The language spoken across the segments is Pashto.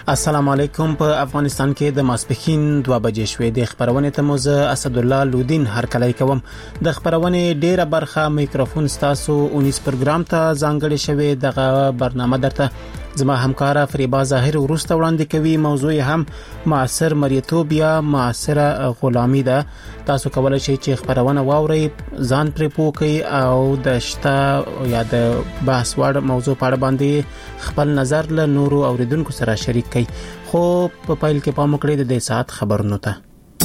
السلام علیکم. په افغانستان کې د ماسپښین 2 بجې شوې د خبرونه ته موزه اسد الله لودین هرکلی کوم. د خبرونه ډیره برخه میکروفون ستاسو 19 پروګرام ته ځانګړی شوی. دغه برنامه درته زما همکار فریبا ظاهر ورسته وړاندې کوي. موضوع هم معاصر مریتوب یا معاصره غلامی ده. تاسو کولای شئ چې خبرونه واورئ، ځان پرې پوکئ او د شته یا د بحث وړ موضوع په اړه باندې خپل نظر له نورو اوریدونکو سره شریک کړئ. خو په پایل کې پام وکړئ د دې ساعت خبرونو ته.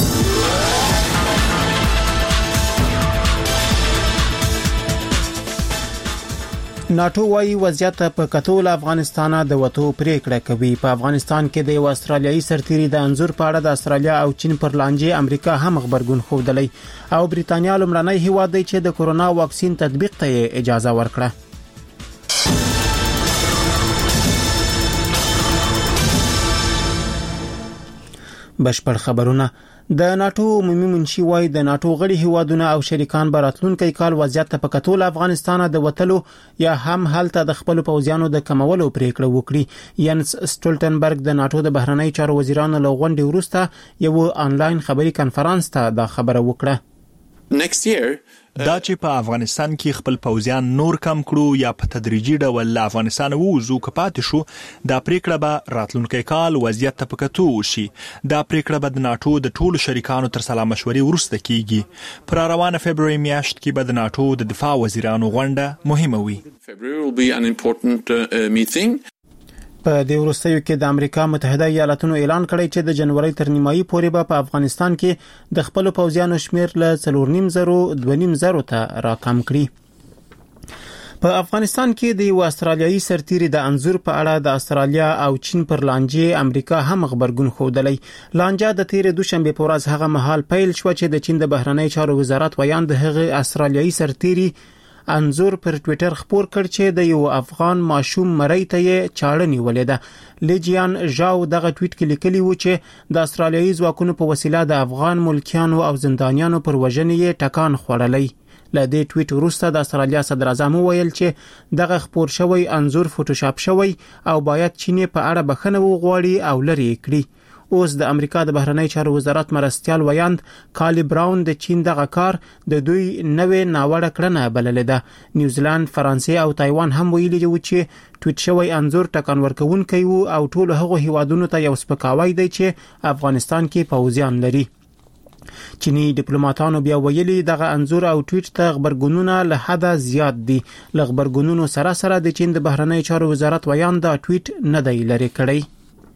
ناتو وايي وضعیت په کتول افغانستان د وټو پریکړه کوي. په افغانستان کې د یو استرالیایي سرتیري د انزور په اړه د استرالیا او چین پر لانجې امریکا هم خبرګون خوندلی او بریتانیا لومړنی هیواد دی چې د کورونا واکسین تطبیق ته اجازه ورکړه. بشپړ خبرونه. د ناتو عمومي منشي وايي د ناتو غړي هیوادونه او شریکان براتلونکي کال وضعیت په کتول افغانستان د وټلو یا هم هلته د خپل پوځیانو د کمولو پریکړه وکړي. ینس سټولټنبرګ د ناتو د بهرنی چارو وزیرانو له غونډې وروسته یو آنلاین خبري کانفرنس ته دا خبره وکړه. دا چې په افغانستان کې خپل پوځیان نور کم کړو یا په تدریجي ډول له افغانستان ووزو کپات شو، دا پریکړه به راتلونکي کال وضعیت ته پکتو شي. دا پریکړه به د ناتو د ټولو شریکانو تر سلا مشورې ورسته کیږي. پر روانه فبراير میاشت کې به د ناتو د دفاع وزیرانو غونډه مهمه وي. په دې وروستیو کې د امریکا متحده ایالاتونو اعلان کړی چې د جنوري تر نیمایي پورې به په افغانستان کې د خپل پوځیانو شمیر له 4.5 ته راکم کړي. په افغانستان کې د یو استرالیایي سرتیري د انزور په اړه د استرالیا او چین پر لانجې امریکا هم خبرګون خوندلی. لانجه د تیر دوشنبه په ورځ هغه مهال پیل شو چې د چین د بهرنی چارو وزارت ویاند هغه استرالیایي سرتیري انزور پر ټوئیټر خبر کړ چې د یو افغان ماشوم مړی ته چاړه نیولې ده. لیجیان ژاو دغه ټویټ کې لیکلی و چې د استرالیایي ځواکونو په وسیله د افغان ملکیانو او زندانیانو پر وژنې ټکان خوړلی. له دې ټویټ وروسته د استرالیا صدر اعظم ویل چې دغه خبر شوی انزور فوټوشاپ شوی او باید چین په اړه بخښنه وغواړي او لري کړي. اوس د امریکا د بهرنی چارو وزارت مرستيال ویاند کالی براون د چین دغه کار د دوی نوې ناوړه کړنه بللې ده. نیوزیلند، فرانسې او تایوان هم ویلي و چې ټویټ شوی انزور ټکان ورکوونکی وو او ټول هغه هیوادونو ته یو سپکاوی دی چې افغانستان کې پوځیان لري. چینی ډیپلوماټانو بیا ویلي دغه انزور او ټویټ ته خبرګونونه له حده زیات دي. خبرګونونو سره سره د چین د بهرنی چارو وزارت ویاند دا ټویټ نه دی لري کړی.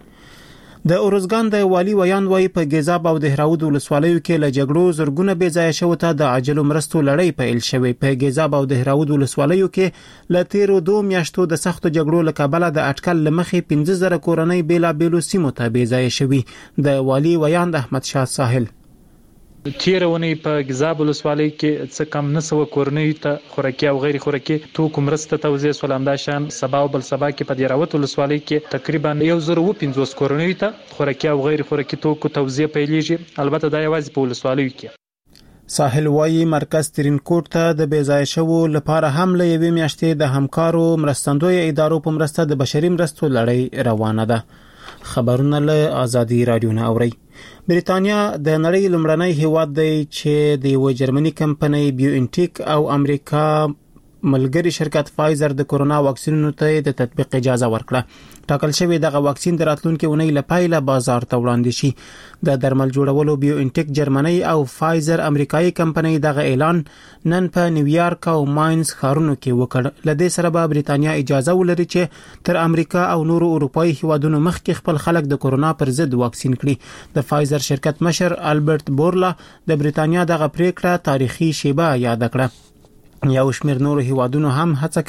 د اورزګان د والی ویان وای په ګیزاب او دهراود ولسوالیو کې له جګړو زرګونه بې ځای شو ته د عاجلو مرستو لړۍ پیل شوې. په ګیزاب او دهراود ولسوالیو کې له تیرو 2 میاشتو د سختو جګړو له کبله د اټکل لمخې 15,000 کورنۍ بیلا بیلو سیمو ته بې ځای شوي. د والی ویان د احمد شاه ساحل تیرونی په ګزاب ولسوالۍ کې څه کم 900 کورنۍ ته خوراکي او غیر خوراکي توکو مرسته توزیع سولنداشان. سبا او بل سبا کې په دیراوت ولسوالۍ کې تقریبا 150 کورنۍ ته خوراکي او غیر خوراکي توکو توزیع پیلېږي. البته دا یوازې په ولسوالیو کې. ساحل وايي مرکز ترینکوټ ته د بیځای شوو لپاره هم له یوې میاشتې د همکارو مرستندوی ادارو په مرسته د بشري مرستو لړۍ روانه ده. خبرونه له آزادي رادیو نه اوري. بریتانیا د نړۍ لومړنی هیواد دی چې د یو جرمني کمپنۍ بیوانټیک او امریکا ملګری شرکت فایزر د کورونا واکسینونو ته د تطبیق اجازه ورکړه. ټاکل شوی دغه واکسین د راتلونکي اونۍ لپاره بازار ته وړاندې شي. د درمل جوړولو بیوانټیک جرمني او فایزر امریکایي کمپنۍ دغه اعلان نن په نیویارک او ماینز ښارونو کې وکړ. لدې سره به بریتانیا اجازه ولري چې تر امریکا او نورو اروپایي هیوادونو مخکې خپل خلک د کورونا پر ضد واکسین کړي. د فایزر شرکت مشر البرت بورلا د بریتانیا دغه پریکړه تاریخي شیبه یاد کړه. یو شمېر نور هیوادونه هم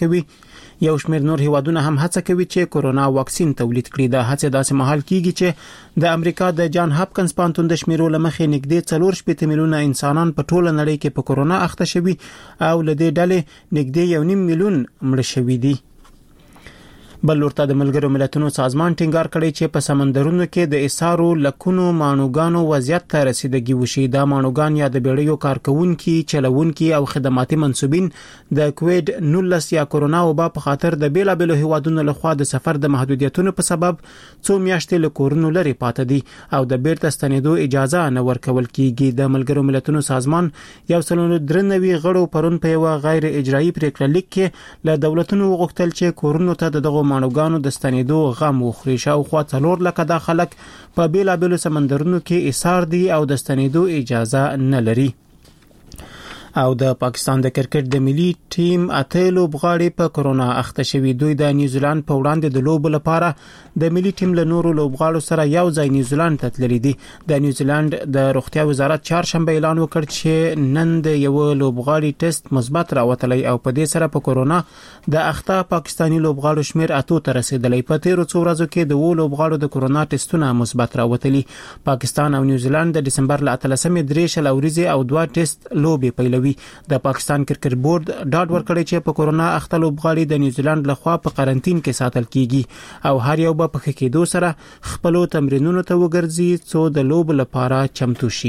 هڅه کوي چې کورونا واکسین تولید کړي. د هڅې داسې مهال کیږي چې د امریکا د جان هاپکنز پوهنتون د شمیرو لمخې نږدې 4 میلیونه انسانان په ټوله نړۍ کې په کورونا اخته شوي او له دې ډلې نږدې 1.5 میلیون مړه شوي دي. بل ورته د ملګرو ملتونو سازمان ټینګار کړی چې په سمندرونو کې د اسارو لکونو مانوګانو وضعیت ته رسیدګي وشي. دا مانوګان یا د بیړیو کارکونکي، چلوونکي او خدماتي منسوبین د کووید 19 یا کورونا وبا په خاطر د بیلابلو هیوادونو لخوا د سفر د محدودیتونو په سبب څو میاشتې له کورونو لري پاتې دي او د بیرته ستنېدو اجازه نه ورکول کیږي. د ملګرو ملتونو سازمان 193 غړو پرون په یو غیر اجرایی پریکړه لیک کې له دولتونو وغوښتل چې کورونو ته دغه مانوګانو د ستنېدو غم وخوري. شاوخوا 4 لکه د خلک په بیلابلو سمندرونو کې ایثار دي او د ستنېدو اجازه نه لري. او د پاکستان د کرکټ د ملي ټیم اته لوبغاړي په کورونا اخته شوي. دوی د نیوزیلند په وړاندې د لوبو لپاره د ملي ټیم له نورو لوبغاړو سره یو ځای نیوزیلند ته تللي دي. د نیوزیلند د روغتیا وزارت چهارشنبه اعلان وکړ چې نن د یو لوبغاړي ټیسټ مثبت راوتلی او په دې سره په کورونا د اخته پاکستانی لوبغاړو شمیر 8 ته رسیدلی. په تیرو څو ورځو کې د لوبغاړو د کورونا ټیسټونه مثبت راوتلي. پاکستان او نیوزیلند د دسمبر ل 13 درې شل ورځې او 2 ټیسټ لوبي پیلوي. د پاکستان کرکټ بورډ ډاډ ورکړی چې په کورونا اخته لوبغاړي د نیوزیلند لخوا په قرنټین کې ساتل کیږي او هر یو به په کېدو سره خپل تمرینونو ته وګرځي څو د لوب لپاره چمتو شي.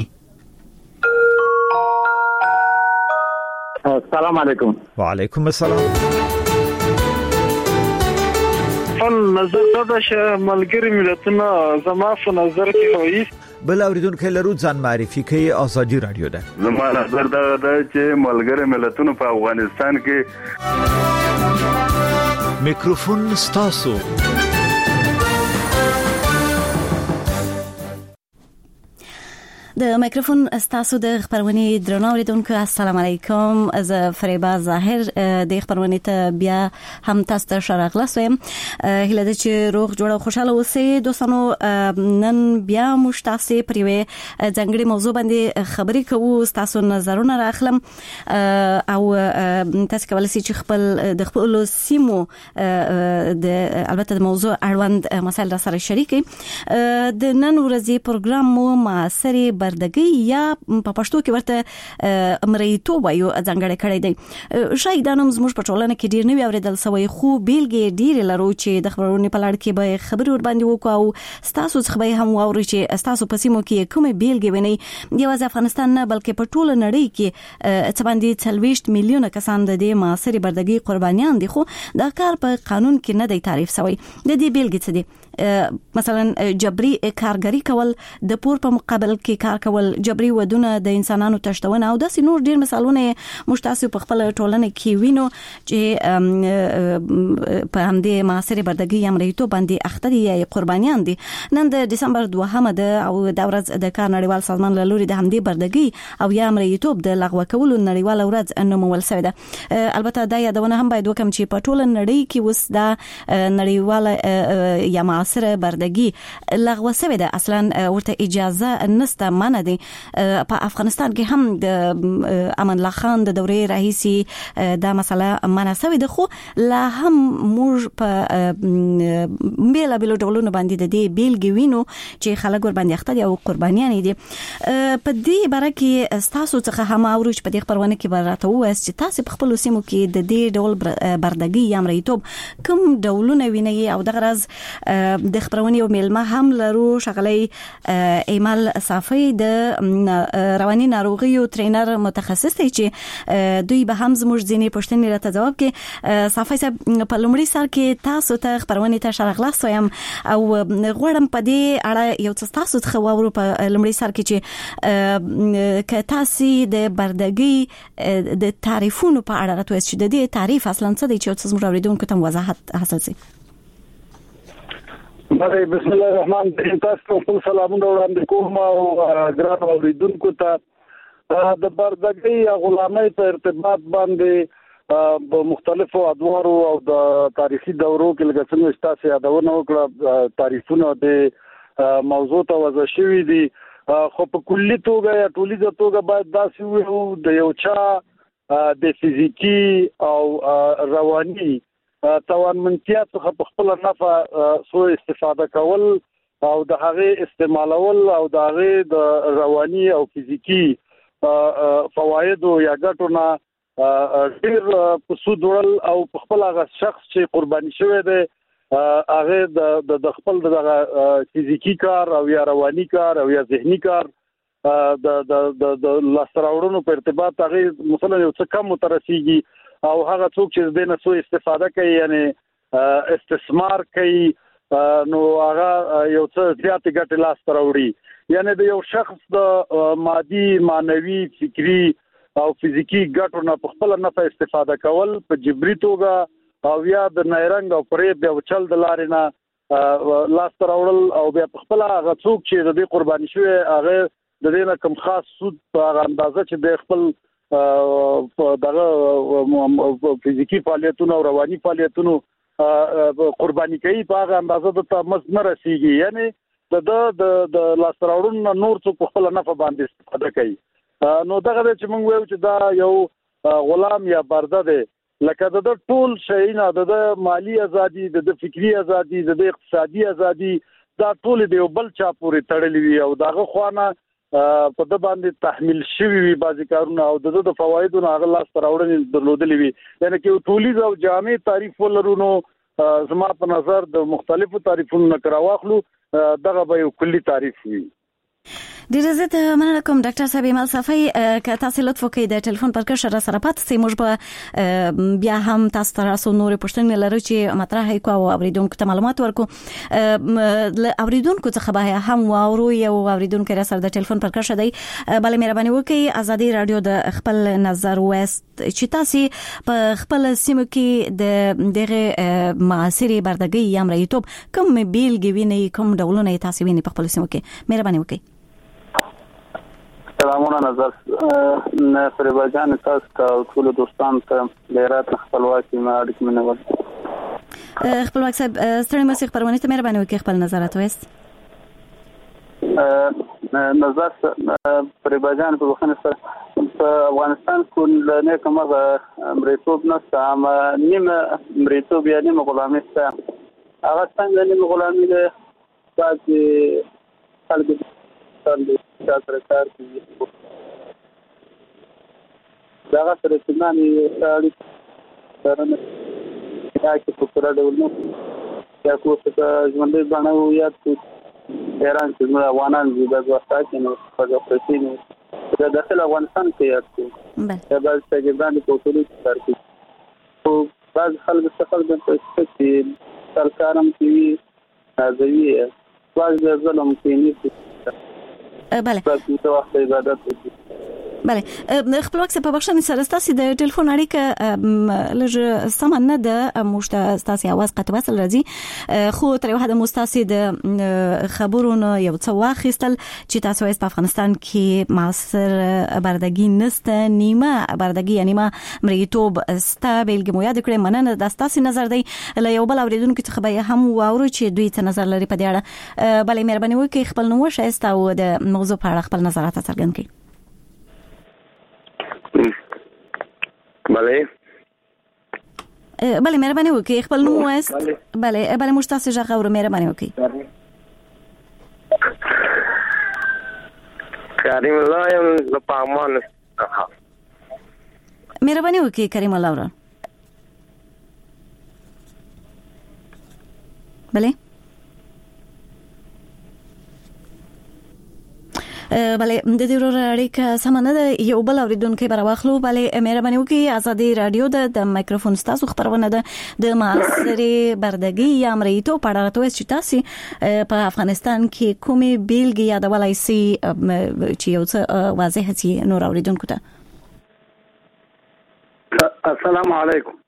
السلام علیکم. وعلیکم السلام. نظر دا چې ملګری ملتونه زما په نظر کې وایي بل اوریدونکو لرو ځان معرفي کوي. آزادي رادیو ده. زما نظر دا چې ملګری ملتونه په افغانستان کې میکروفون ستاسو. د میکروفون استاسو د خبرونه درنو اوریدونکو السلام علیکم. از فریبا ظاهر د خبرونه ته بیا هم تاسو ته شراغلاسم. هله د چې روغ جوړ او خوشاله اوسئ دوستانو. نن بیا مشتاسي پریوي ځنګړي موضوع باندې خبرې کوو. تاسو نظرونه راخلم او تاسو کولای شئ چې خپل د خپل سیمو د البته د موضوع اړوند مسایل را سره شریک کړئ. د نن ورځې پروګرام مو معاصري بردګي یا په پښتو کې ورته مریتوب وایو ځانګړی کړی دی. شاید دا نوم زموږ په ټولنه کې ډیر نه وي اوریدل سوی خو بیلګې ډیر لرو چې د خبرونې په لړ کې به خبرې ور باندې وکړو او تاسو څخه به هم واورئ چې تاسو په سیمو کې کومه بیلګې وینئ. یوازې افغانستان نه بلکې په ټوله نړۍ کې څه باندې 40 میلیونه کسان د دې معاصري بردګي قربانیان دي خو دا کار په قانون کې نه دی تعریف شوی. د دې بیلګې څه دي؟ مثلا جبري کارګری کول، د پور په مقابل کې کار کول، جبري ودونه، د انسانانو تشتونه او داسې نور ډیر مثالونه مشتاسو په خپل ټولنه کې وینو چې په همدې معاصري بردګي امریتو باندې اخته دي قربانیان دي. نن د دسمبر 2 ده او د ورځ د کار نړیوال سازمان له لوري د همدې بردګي او یا امریتو د لغوه کولو نړیوال ورځ نومول شوی ده. البته دا یادونه هم باید وکم چې په ټوله نړۍ کې وس دا نړیوال یا سره بردګي لغوه شوی ده. اصلا ورته اجازه نسته، منع دي. په افغانستان کې هم د امان الله خان د دورې رئیسي دا مسله منع شوی ده خو لا هم موږ په بیل بیل ډولونو باندې د دې بیلګې وینو چې خلک ور باندې اخته دي او قربانیان دي. په دې باره کې تاسو څخه هم اورو چې په دې خبرونه کې براته وایي چې تاسو په خپل سیمو کې د دې ډول بردګي یا مریتوب کوم ډولونه ویني او د غرض د خبرونه یو میلمه هم لرو شغلي ایمل صافي د رواني ناروغیو ټرینر متخصص دی چې دوی به هم زموږ ځینې پوښتنې راته جواب کې. صافي صاحب په لومړي سر کې تاسو ته خبرونه ته شرغلاس وایم او غواړم په دې اړه یو څه تاسو ته خبرو په لومړي سر کې چې ک تاسو د بردګي د تعریفونو په اړه راته چې د دې تعریف اصلا څه دی چې تاسو موږ اوریدونکو ته وضاحت حاصل شي. بسم الله الرحمن الرحیم. تاسو ټول سلامونه وړاندې کوم او ګران اوریدونکو ته د بردګۍ یا غلامۍ په ارتباط باندې په مختلفو ادوارو او د تاریخي دورو کې لکه څنګه تاسو یادونه وکړه تعریفونه د موضوع ته وضع شوي دي خو په کلی توګه یا ټولیزه توګه باید داسې وي د یو چا د فزیکی او رواني توانمنتیا څخه په خپل نفع سو استفاده کول او د هغه استعمالول او د هغه د رواني او فزیکی فواید یا ګټونه ډیر په سود ورل او په خپل هغه شخص چې قرباني شوی دی هغه د خپل د فزیکی کار او یا رواني کار او یا ذهني کار د لاسراوړونو په ارتباط هغه مثلا یو څه کم مترسيږي او هغه څوک چې د نه سو استفاده کوي یعنی استثمار کوي نو هغه یو څه زیات ګټه لاس راوړي یعنی د یو شخص د مادي مانوي فکری او فزیکی ګټو نه په خپل نه استفاده کول په جبري توګه او یا د نایرنګ او پرې د چل د لارې نه لاس راوړل او بیا په خپل هغه څوک چې د دې قرباني شوی هغه د دې نه کم خاص سود په اندازه چې د خپل دغه فزیکی فعالیتونو او رواني فعالیتونو قرباني کوي په هغه اندازه د تمس نه رسیږي یعنی د لاسراوړونو نور څه خپل نه باندې استفاده کوي نو دغه چې موږ وایو چې دا یو غلام یا برده دی لکه د ټول شیونه د مالی ازادي د فکری ازادي د اقتصادي ازادي دا ټول دی بل چا پورې تړلې وي او دغه خوانه په د باندې تحمیل شوی وي بعضی کارونه او د فوایدو نه هغه لاس راوړل درلودلې وي یعنی چې ټولیز او جامع تعریف ولرونو زما په نظر د مختلفو تعریفونو نه کراواخلو دغه به یو کلی تعریف وي ډیر زه مننه کوم ډاکټر صاحب ایمل صفای که تاسو لطف وکړئ د ټلیفون پر کښ را سره پات سي موږ به بیا هم تاسو تراسو نور پښتنې لرو چې مطرح کو او اوریدونکو ته معلومات ورکو اوریدونکو څخه به هم واورو یو اوریدونکو را سره د ټلیفون پر کښ دی بل مهرباني وکړئ ازادي رادیو د خپل نظر وست چې تاسو په خپل سیمه کې د دغه معاصري بردګي یا مریتوب کوم بیلګې ویني کوم ډولونه تاسو ویني په خپل سیمه کې مهرباني وکړئ سلامونه نظر نه فریبا جان تاسو ته ټول دوستان ته ډیرات خپلواکي ما اړیکې منول خپلواک صاحب ستړي مسیح خبرونه ته مهرباني وکړئ خپل نظرات وست نظر فریبا جان په وخت سره په افغانستان کې نه کومه مریتوب نشته اما نیمه مریتوب یا نیمه غلامي شته هغه څنګه نیمه غلامي ده چې خلک سره کار کوي دا سره څنګه یې سره دا چې په پوره ډول نو یا کوم څه ژوندۍ باندې یا ایران چې موږ افغانان دي د واسطه کې نو په پرتینو د داخل افغانستان کې یاد دا د سګردان په ټولو کار کوي او بعض خلک څخه د چې سرکارم کې نازوي بعض ظلم کوي بله بله خپلواک صاحب په بخښنې سره ستاسو د ټلیفون اړیکه لږ سمه نه ده موږ ستاسو आवाज قطع وصل راځي خو تر یو حد مستاسو د خبرونو یو څه واخیستل چې تاسو په افغانستان کې معاصر بردګي نسته نیمه بردګي یعنی ما مریتوب ستا بیلګې مو یاد کړې مننه د تاسو نظر دی له یو بل اوریدونکو څخه به هم واورو چې دوی څه نظر لري په دې اړه بلې مهرباني وکړئ خپل نوم شایسته او د موضوع په اړه خپل نظرات څرګند کړئ بله مهرباني وکړئ خپل نوم واست بله موږ تاسو ژغ اورو مهرباني وکړئ کریم الله یم پامان مهرباني وکړئ کریم الله ورو بله بله د دې ورو اړیکه سمانه ده یو بل اوریدونکو بر واخلو بله مهرباني وکړئ ازادي رادیو د مایکروفون تاسو خبرونه ده د معاصري بردګي یا مریتوب په اړه تاسو چې تاسو په افغانستان کې کومې بیلګې یادولای شئ چې یو څه واضح شي نور اوریدونکو ته السلام علیکم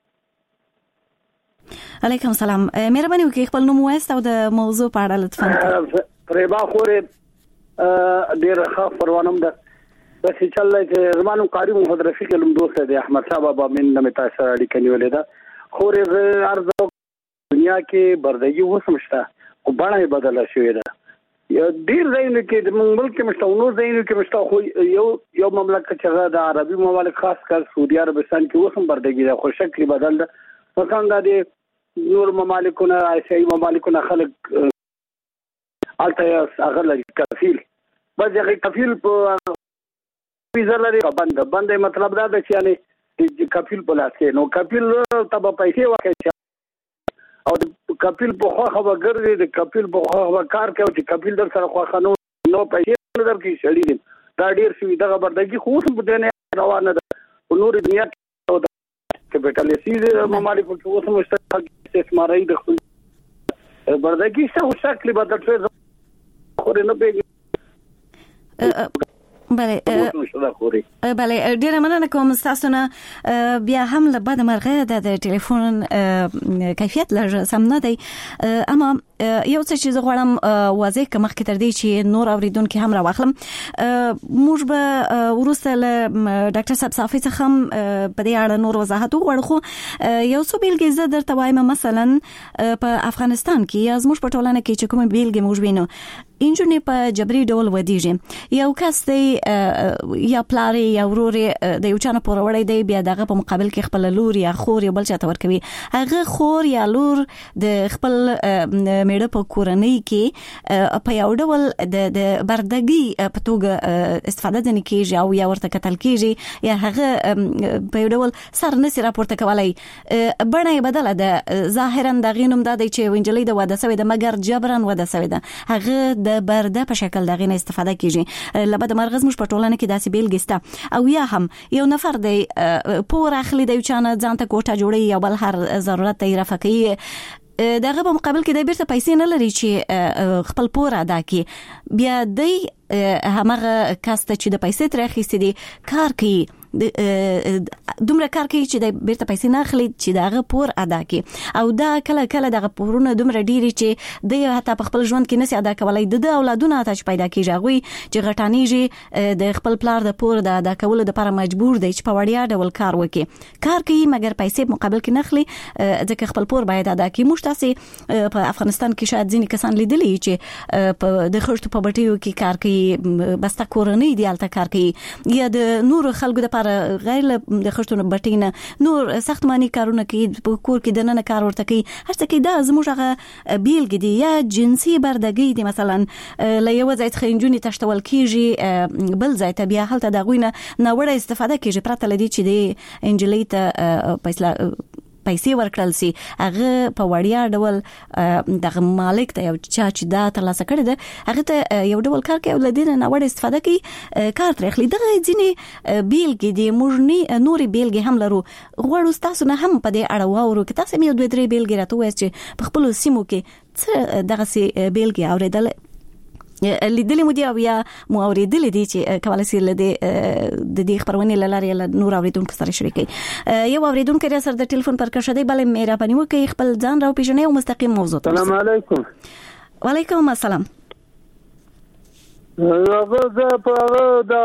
علیکم السلام مهرباني وکړئ خپل نوم واست او د موضوع په اړه لطفا پرېبا خورې ډیر ښه پروانم ده بس چې چلای چې زمانو قاری محمد رفیق علم دوست دی احمد صاحب بابا من نمې تاسو اړیکه نیولې ده خورې ارزو دنیا کې بردګي وسمشته او باندې بدله شوې ده یو ډیر ځایونه کې د ملک کې مشته نو ځایونه کې مشته خو یو مملکت چې د عربي ممالک خاص کر سعودي عربستان کې وسم بردګي ده خو شکل بدل ده مثلا د نور ممالکونه ایشیایي ممالکونه خلک الته هغه کفیل بس هغه کفیل په ویزا لري بند مطلب دا ده چې یعنی کفیل په لاس کې نو کفیل ته په پیسې ورکړي او د کپیل په خوا خبرګر د کپیل په خوا کار کوي چې کپیل در سره خوا خنو نو پیسې در کې شړې دي دا ډیر شوی دغه بردګي خو هم په دنیا روانه ده نور دنیا کپټالیزم ممالک په اوسه مشترک استثماري د خپل بردګي څه شکل بدل شوی خو نه پیږي بله ډیره مننه کوم تاسو نه بیا هم له بده مرغه د ټلیفون کیفیت لږ سم نه دی اما یو څه چې زه غواړم واضح کړم مخکې تر دې چې نور اوریدونکو هم راواخلم موږ به وروسته له ډاکټر صاحب صافي څخه په دې اړه نور وضاحت وغواړو خو یو څه بیلګې زه درته وایم مثلا په افغانستان کې یا زموږ په ټولنه کې چې کومه بیلګې موږ وینو انجونې په جبري ډول ودیږي یو کس دی یا پلار یا ورور د یو چانه پور وړي دی بیا دغه په مقابل کې خپل لور یا خور یا بل چاته ورکوي هغه خور یا لور د خپل میړه په کورنۍ کې په یو ډول د بردګي په توګه استفاده ځنې کېږي او یا ورته کتل کېږي یا هغه په یو ډول سر نسی راپورته کولای بڼه یې بدله ده ظاهرا دغه نوم دا دی چې وینجلې د واده سوې ده مګر جبران واده سوې ده هغه د برده په شکل دغه نه استفاده کېږي لبد مرغز مش په ټولنه کې داسې بیلګې شته او یا هم یو نفر دی پور اخلي د یو چانه ځان ته کوټه جوړي یا بل هر ضرورت یې رافع کوي دغه په مقابل کې د بیرته پیسې نه لري چې خپل پور ادا کړي بیا دی همغه کس ته چې د پیسې تر اخیستې دي کار کوي دومره کار کوي چې د بیرته پیسې نه اخلي چې دغه پور ادا کړي او دا کله کله دغه پورونه دومره ډیری چې د حتی په خپل ژوند کې نسی ادا کولای د اولادونو ته پیدا کیږي هغه چې غټانیږي د خپل پلار د پور د ادا کولو لپاره مجبور دی چې په وړیا ډول کار وکړي کار کوي مګر پیسې مقابل کې نه اخلي ځکه خپل پور باید ادا کړي موږ تاسو په افغانستان کې شاید ځینې کسان لیدلي چې په د خښتو په بټیو کې کار کوي بس تا کورنۍ دی الته کار کوي یا د نور خلکو د غیر د خښتونو بټینه نور سختماني کارونه کوي په کور کې دنه کار ورته کوي هر څه کې دا زموږ هغه بیلګې دي یا جنسي بردګي دي مثلا له یو ځای څخه انجونې تشتول کیږي بل ځای ته بیا هلته د غوینه نوړه استفاده کیږي پرته لدی چې د انجلۍ ته پیسې ورکړل سي هغه په وړیا ډول د مالک ته یو چا چې دا ترلاسه کړی ده هغه ته یو ډول کار کوي ولدي نه وړ استفاده کوي کار ترخلي دغه ځینې بیلګې دي موږ نوري بیلګې هم لرو غواړو تاسو نه هم په دې اړه واورو که تاسو مې دوه درې بیلګې راته وایي چې په خپل سیمو کې څه دغه سي بیلګې اوریدل لیدلې مو دي او یا مو اوریدلې دي چې کولای شي د دې خبرونه لاره نور اوریدونکو سره شریکي یو اوریدونکو را سره د ټلیفون پر کښه دی بل مهرباني وکړئ خپل ځان راو پیژنئ او مستقیم موضوع ته السلام علیکم وعلیکم السلام زه په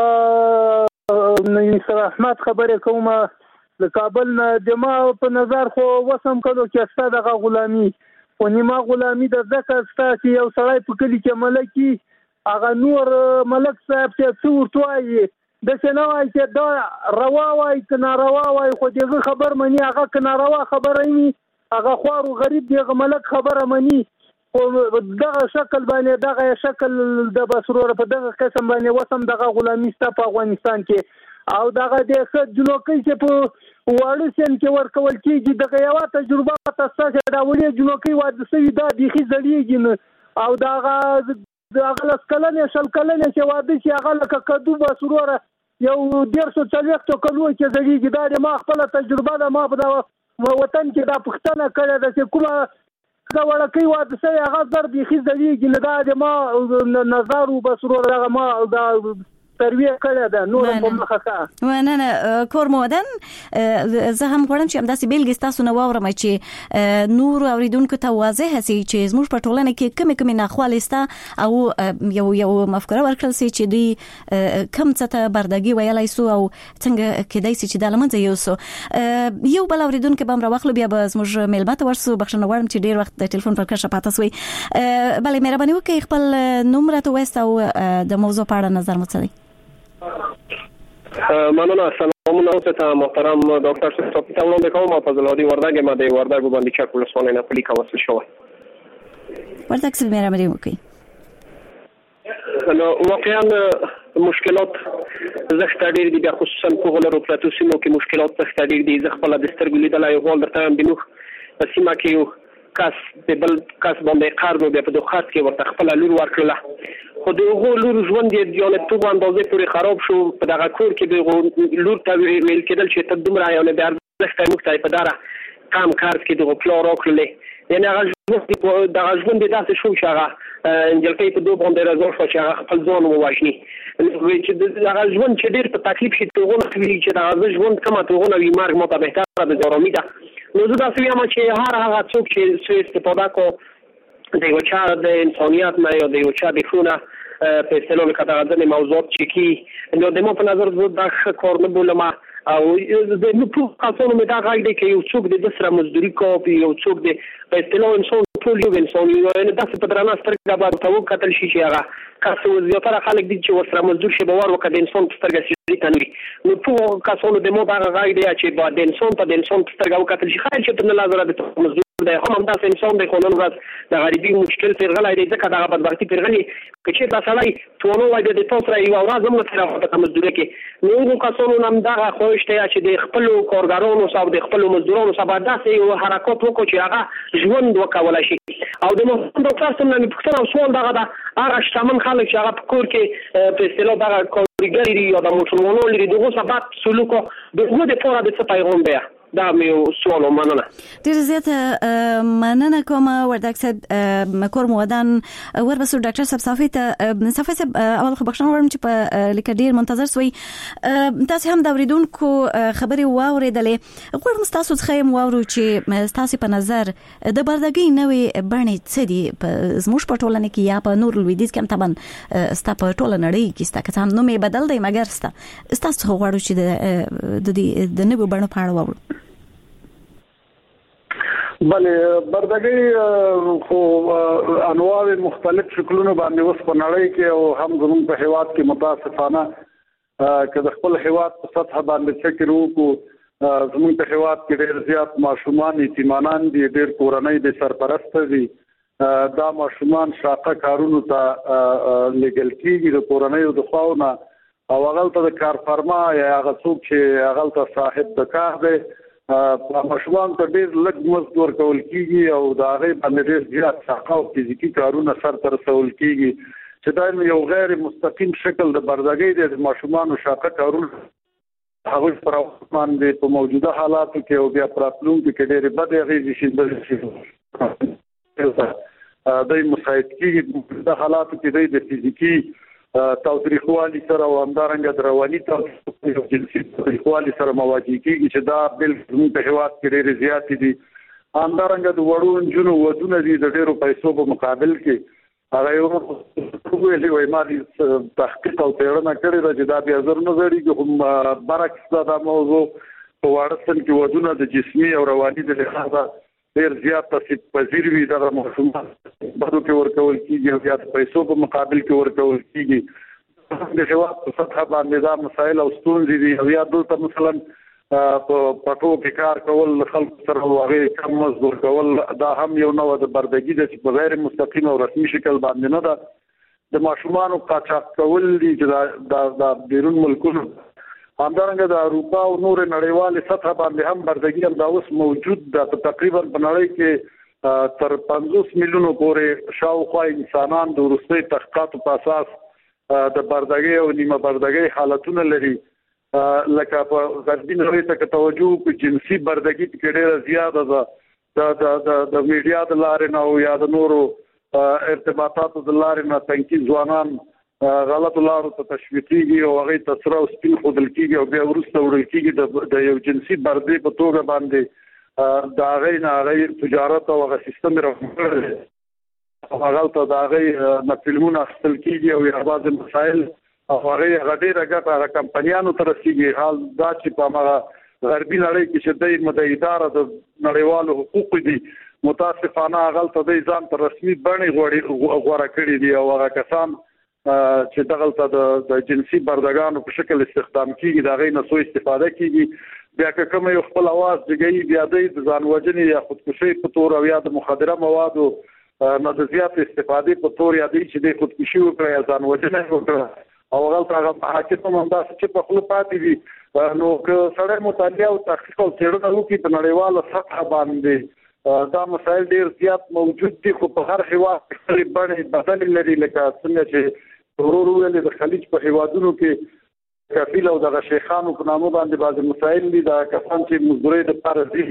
د نصر احمد خبرې کوم د کابل نه د ما په نظر خو وسم کړو چې ستاسو د غلامي او نیمه غلامي د ذکر ستاسو یو سړی په کلی کې ملکی هغه نور ملک صاحب چې څو ورتوي د شنوای چې دا روا وای کنا روا وای خو دغه خبر مني هغه کنا روا خبره ني هغه خوارو غریب دغه ملک خبره مني او دغه شکل باندې دغه شکل د بسرور په دغه قسم باندې وسم دغه غلامي ست په افغانستان کې او دغه د څه جنوکي چې په واړو سن کې ورکول کېږي دغه یو تجربه تاسو ته راولې جنوکي واده سوي دا بيخي زړیږي او دغه لسکلنه شلکلنه چې واده شي هغه لکه کدو بسروره یو 140 کلو چې زړیږي دا ما خپل تجربه ده ما په وطن کې دا پښتنه کړې ده چې کومه دا ولکې واده سوي هغه در بيخي زړیږي نه دا ما نظر وبسروره هغه ما دا ترویه کړه ده نور په مخه نه کور مودن زه هم غواړم چې همداسې بیلګې تاسو نه واورم چې نور اوریدونکو ته واضح شي چې زموږ په ټولنه کې کومې ناخوالې سته او یو مفکوره ورکړل شي چې دوی کم څه ته بردګي ویلای سو او څنګه کېدای شي چې د لمنځه یوسو یو بل اوریدونکو به راوخلو بیا به زموږ میلمه ته ورسو بخښنه غواړم چې ډیر وخت د ټلیفون پر کښه پاتې سوی بلې مهرباني وکړئ خپل نوم راته وایست او د موضوع په اړه نظر مو څه دی مننه سلامونه ته محترم ډاکټر صاحب ته وړاندې کوم په زلادي وردګ ما د وردګ باندې چا کول سوال نه پلی کوي شو وردګ څه مېرمنې وکي نو واقعا مشکلات زخت ډیر دي خصوصا په غلرو پلاتو سیمو کې مشکلات زخت ډیر دي زخ په د سترګو لیدلای غوړ درته بنوخ سیمه کې کس په بل کس باندې قرض بیا په دوه خرڅ کې ورته خپل لور ورکړله خو دغه لور ژوند یې یو په اندازې پورې خراب شو په دغه کور کې دغه لور ته ویل کېدل چې ته دومره یو نه بیا ځکه موږ ته په داره کم کار کې دغه پلان راکړلې یعنی هغه ژوند داسې شو چې هغه انجلکۍ په دوه باندې راځو چې هغه خپل ځان وواژني چې هغه ژوند چې ډېر په تکلیف شي توغونه کوي چې هغه ژوند کومه توغونه وي مرګ مو ته بهتره ده ضروري ده نو زه داسې وایم چې هغه څوک چې سوء استفاده کو د یو چا د انسانیت نه یا د یو چا د خونه په اصطلاح کې د موضوعات چې کی نو د مو په نظر زه دا ښه کار نه بولم او د نو په کاسونو مې دا غږ دی چې یو څوک د سره مزدوري کوي یو څوک د په اصطلاح انسان ټول یو انسان یو نه داسې په درانه سترګه باندې ته وکتل شي چې هغه کاسو زیاتره خلک دي چې ورسره مزدور شي باور وکړي د انسان په سترګه شي تنوي نو په کاسونو د مو دا غږ دی چې با د انسان په سترګه وکتل شي خیر چې په لازم د مزدور د هم داسې انسان د خلونو راز د غریبي مشکل پیرغلای دی ځکه دا بدبختی پیرغلی چې دا سړی ټولو وای د تاسو را یو ورځ هم نه تر مزدوري کې نو کاسونو نام دا خوښته چې د خپل کارګرانو صاحب د خپل مزدورانو صاحب داسې یو حرکت وکړي چې هغه ژوند وکولای شي او د محمد ډاکټر سم نه پوښتنه سوال دغه دا هغه شتمن خلک چې هغه په کور کې په اصطلاح دغه کارګری یا د مسلمانانو لري دغه سبب سلوک دغه د پوره د څه پیغام دی دا مې سوال مننه ډیر زیات مننه کوم وردګ صاحب مکور مودان وربسو ډاکټر صاحب صافي صاحب اول خو بخښنه ورم چې په لیکه ډیر منتظر سوی تاسو هم دا اوریدونکو خبري واوریدلې غواړم تاسو څخه واورو چې تاسو په نظر د بردګۍ نوې بڼې څه دي زموږ په ټولنه کې یا په نور لویدیځ کې هم طبعا ستا په ټوله نړۍ کې ستا که هم نو مې بدل دی مګر تاسو غواړو چې د نوې بڼو په اړه واورو بله بردګۍ خو انواع مختلف شکلونو باندې اوس په نړۍ کې او هم زموږ په هیواد کې متاسفانه که د خپل هیواد په سطح باندې فکر وکړو زموږ په هیواد کې ډېر زیات ماشومان یتیمانان دي ډېر کورنۍ د سرپرست دي دا ماشومان شاقه کارونو ته لګل کېږي د کورنۍ د خواونه او هغه ته د کارفرما یا هغه څوک چې هغه ته صاحب د کار دی په ماشومان ته ډېر لږ مزد ورکول کېږي او د هغې باندې ډېر زیات شاقه او فزیکي کارونه سرته رسول کېږي چې دا یو غیر مستقیم شکل د بردګۍ دی د ماشومانو شاقه کارونه هغوی پر باندې په موجوده حالاتو کې او بیا په راتلونکي کې ډېرې بدې اغېزې شي دوی مساعد کېږي په موجوده حالاتو کې دوی د فزیکي تاوتریخوالي سره او همدارنګه د رواني او جنسي تاوتریخوالي سره مواجه کېږي چې دا بالکل زموږ په هېواد کې ډېرې زیاتې دي همدارنګه د وړو نجونو ودونه دي د ډېرو پیسو په مقابل کې هغه یو ویلي وایي ما تحقیق او څېړنه کړې ده چې دا بیا زر نه زړېږي خو برعکس دا موضوع په واړه سن کې ودونه د جسمي او رواني د لحاظه ډېر زیات تصدیق پذیر وي دغه ماشومان بدو کې ورکول کېږي او یا د پیسو په مقابل کې ورکول کېږي د هېواد په سطحه باندې دا مسایل او ستونزې دي او یا دلته مثلا په پټو کې کار کول خلکو سره هغې کم مزد ورکول دا هم یو نوع د بردګي ده چې په غیر مستقیم او رسمي شکل باندې نه ده د ماشومانو قاچاق کول دي چې د بیرون ملکونو همدارنګه د اروپا او نور نړیوال سطح باندې هم بردګي هم دا اوس موجود ده په تقریبا په نړۍ کې تر 50 میلیونو پورې شاوخوا انسانان د وروستي تحقیقاتو په اساس د بردګي او نیمه بردګي حالتونه لري لکه په غربي نړۍ ته توجه په جنسي بردګي کې ډېره زیاته ده د میډیا د لارې نه او یا د نورو ارتباطاتو د لارې نه تنکي ځوانان غلط لارو ته تشویقېږي او هغې ته سره او سپین ښودل کېږي او بیا وروسته وړل کېږي د یو جنسي بردې په توګه باندې د هغې نه هغې تجارت او هغه سیستم یې راکړی دی او هغلته د هغې نه فلمونه اخیستل کېږي او یا بعضې مسایل او هغې هغه ډېره ګټه هغه کمپنیانو ته رسېږي حال دا چې په هماغه غربي نړۍ کې چې دی مدعیداره د نړیوالو حقوقو دي متاسفانه هغلته دی ځان ته رسمي بڼې غوره کړي دي او هغه کسان چې دغلته د جنسي بردګانو په شکل استخدام کېږي د هغې نه سوء استفاده کېږي بیا که کوم یو خپل اواز جګوي بیا دی د ځان وژنې یا خودکشۍ په تور او یا د مخدره موادو نه د زیات استفادې په تور یا دی چې دی خودکشي وکړه یا ځان وژنه وکړه او هغلته هغه محاکم هم همداسې چې په خوله پاتې وي نو که سړی مطالعه او تحقیق او څېړنه وکړي په نړیواله سطحه باندې دا مسایل ډیر زیات موجود دي خو په هر هیواد کې باندې بدل لري لکه څنګه چې ورور ویل د خلیج په هیوادونو کې کفیل او د شیخانو په نامه باندې بعض مسایل دي دا کسان چې مزدوري د پاره دي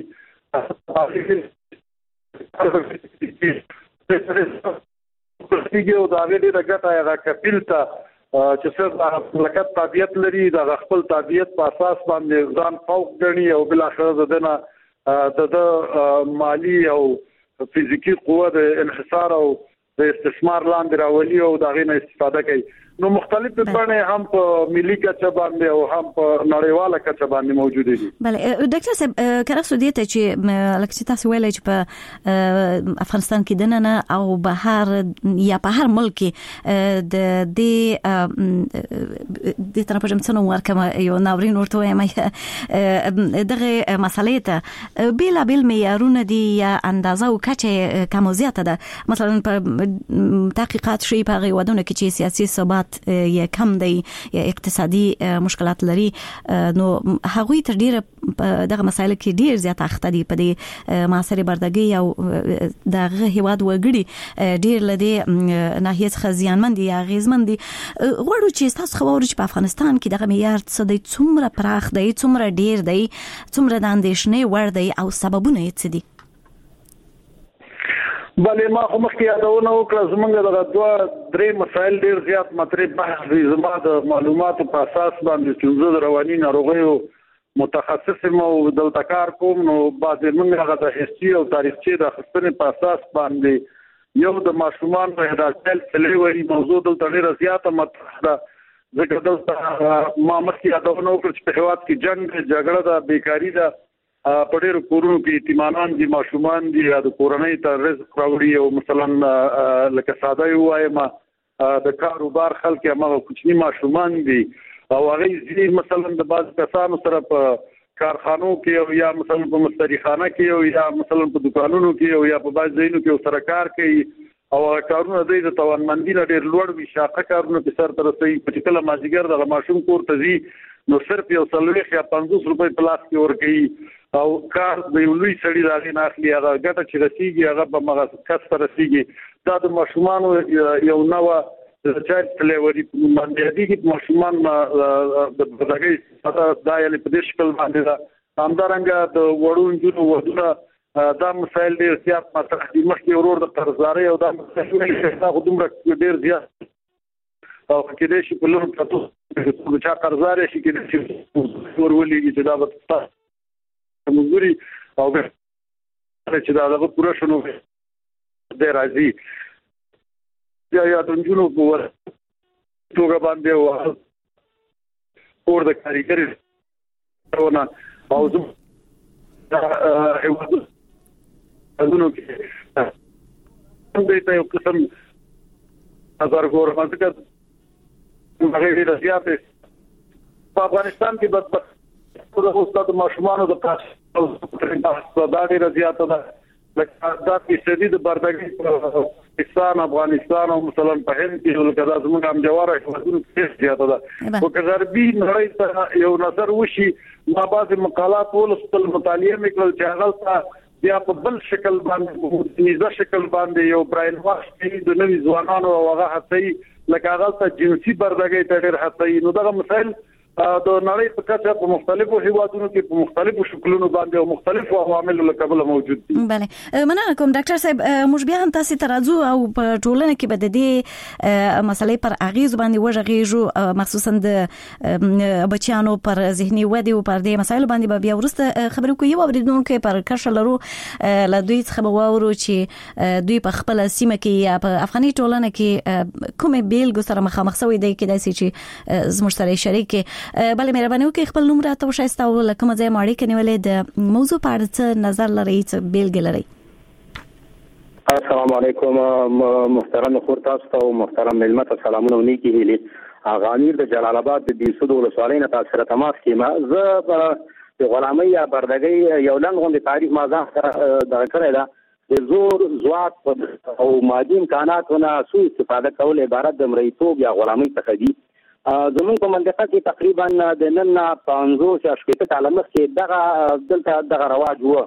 او دا غوډه راګټه هغه کفیل ته چې څه لکه طبيعت لري د خپل طبيعت په اساس باندې ځان فوق غني او بل اخر دنه د مالی او فزیکی قوه د انحصار او د استثمار لاندې راولي او دا غي نه استفاده کوي نو مختلف باندې هم په ملي کچه باندې او هم په نړیواله کچه باندې موجود دي. بله ډاکټر صاحب کله سودیته چې لکه تاسو ویل چې په افغانستان کې دننه او بهر یا په هر ملک د تر په جمڅنو ورکه یو ناورین ورته وایم دغه مسلې ته بیل معیارونه دي یا اندازه او کچه کم او زیاته ده مثلا په تحقیقات شي په غوډونه کې چې سیاسي ثبات یا کم دی یا اقتصادي مشکلات لري نو هغوی تر ډیره دغه مسایل کې ډیر زیات اخته دي په دې معاصره بردګي او دغه هیواد وګړي ډیر لدی ناحیه خزیانمند یا غیزمند دي غوړو چې تاسو خبرو چې په افغانستان کې دغه معیار څه دی څومره پراخ دی څومره ډیر دی څومره د اندېښنې وړ دی او سببونه یې څه دي؟ بله ما خو مخکې یادونه وکړه زمونږ دغه دوه درې مسایل ډېر زیات مطرح بحث دي زما د معلوماتو په اساس باندې چې زه د رواني ناروغیو متخصص یم او دلته کار کوم نو بعضې موږ هغه د هستري او تاریخچې د اخیستنې په اساس باندې یو د ماشومان په هدایت سلیوري موضوع دلته ډېره زیاته مطرح ده ځکه دلته ما مخکې یادونه وکړه چې په هېواد کې جنګ جګړه ده بیکاري ده په ډېرو کورونو کې یتیمانان دي ماشومان دي یا د کورنۍ ته رزق راوړي او مثلا لکه ساده یې ووایم د کاروبار خلک هماغه کوچني ماشومان دي او هغه ځینې مثلا د بعض کسانو سره په کارخانو کې او یا مثلا په مستریخانه کې او یا مثلا په دکانونو کې او یا په بعض ځایونو کې سره کار کوي او کارونه د توانمندۍ نه ډېر لوړ وي شاقه کارونه په سر تر رسي په کله مازیګر د ماشوم کور ته ځي نو صرف یو 40 یا 50 روپۍ پلاس کې ورکوي او کار د یو لوی سړي راغی نه اخلي هغه ګټه چې رسیږي هغه په مغه کس ته رسیږي دا د ماشومان یو نوو د چایلډ سلیوري باندې دي ماشومان د بدګي پتا دا یعنی په دې شکل باندې دا همدارنګه د وړو انجونو ودونه دا مسایل ډېر زیات مطرح دي مخکې ورور د قرضداري او دا مسایل دا دومره ډېر زیات او کې دې شي په لور تاسو چې قرضداري شي کې چې ورولېږي چې دا به مزدوري او چې دا دغه پوره شنو د راځي یا د انجونو په ور توګه باندې او اور د کاریګری ونه او زه هیوادونو کې د یو قسم هزار ګورمنټ کې هغه ډېر زیات په افغانستان کې بس د استاد ماشومانو د پاس او د ډېر زیات ده لکه دا چې شدید بردګي پاکستان افغانستان او مثلا په هند کې لکه دا زموږ هم جواره هیوادونو کې زیاته ده او که غربي نړۍ ته یو نظر وشي ما بعض مقالات ولستل مطالعه وکړل چې هغه بیا په بل شکل باندې نيزه شکل باندې یو براین واش کې د نوي ځوانانو او هغه هڅې لکه هغه ته جنسي بردګي ته ډېر هڅې نو دا مسائل د نړۍ په کچه په مختلفو هیوادونو کې په مختلفو شکلونو باندې او مختلفو عواملو له کبله موجود دي. بله مننه کوم ډاکټر صاحب موږ بیا هم تاسو ته راځو او په ټولنه کې به د دې مسلې پر اغیز باندې وژغېږو مخصوصا د بچیانو پر ذهني ودې او پر دې مسایل باندې به بیا ورسته خبرې کوي او اوریدونکو پر کرښه لرو له دوی څخه وورو چې دوی په خپل سیمه کې یا په افغاني ټولنه کې کومه بیلګو سره مخامخ شوي دي کې داسې چې زموږ سره شریک بله مهرباني وکړئ خپل نوم راته وښایاست او له کومه ځایه مو اړیکه نیولې د موضوع په اړه څه نظر لرئ څه بیلګې لرئ؟ السلام علیکم محترم خور تاسو ته او محترم ملمت سلامونه او نیکی هیلې غامیر د جلال آباد د دیسود ولسوالۍ نه تاسو سره تماس کیم زه د غلامۍ یا بردګۍ یو لنډ غونډې تعریف ما ځان سره دغه کړی ده د زور ځواک او مادي امکاناتونه سوء استفاده کول عبارت د مریتوب یا غلامۍ څخه دي. زمونږ په منطقه کې تقریبا د نن 50 یا 60 کاله مخکې دغه رواج و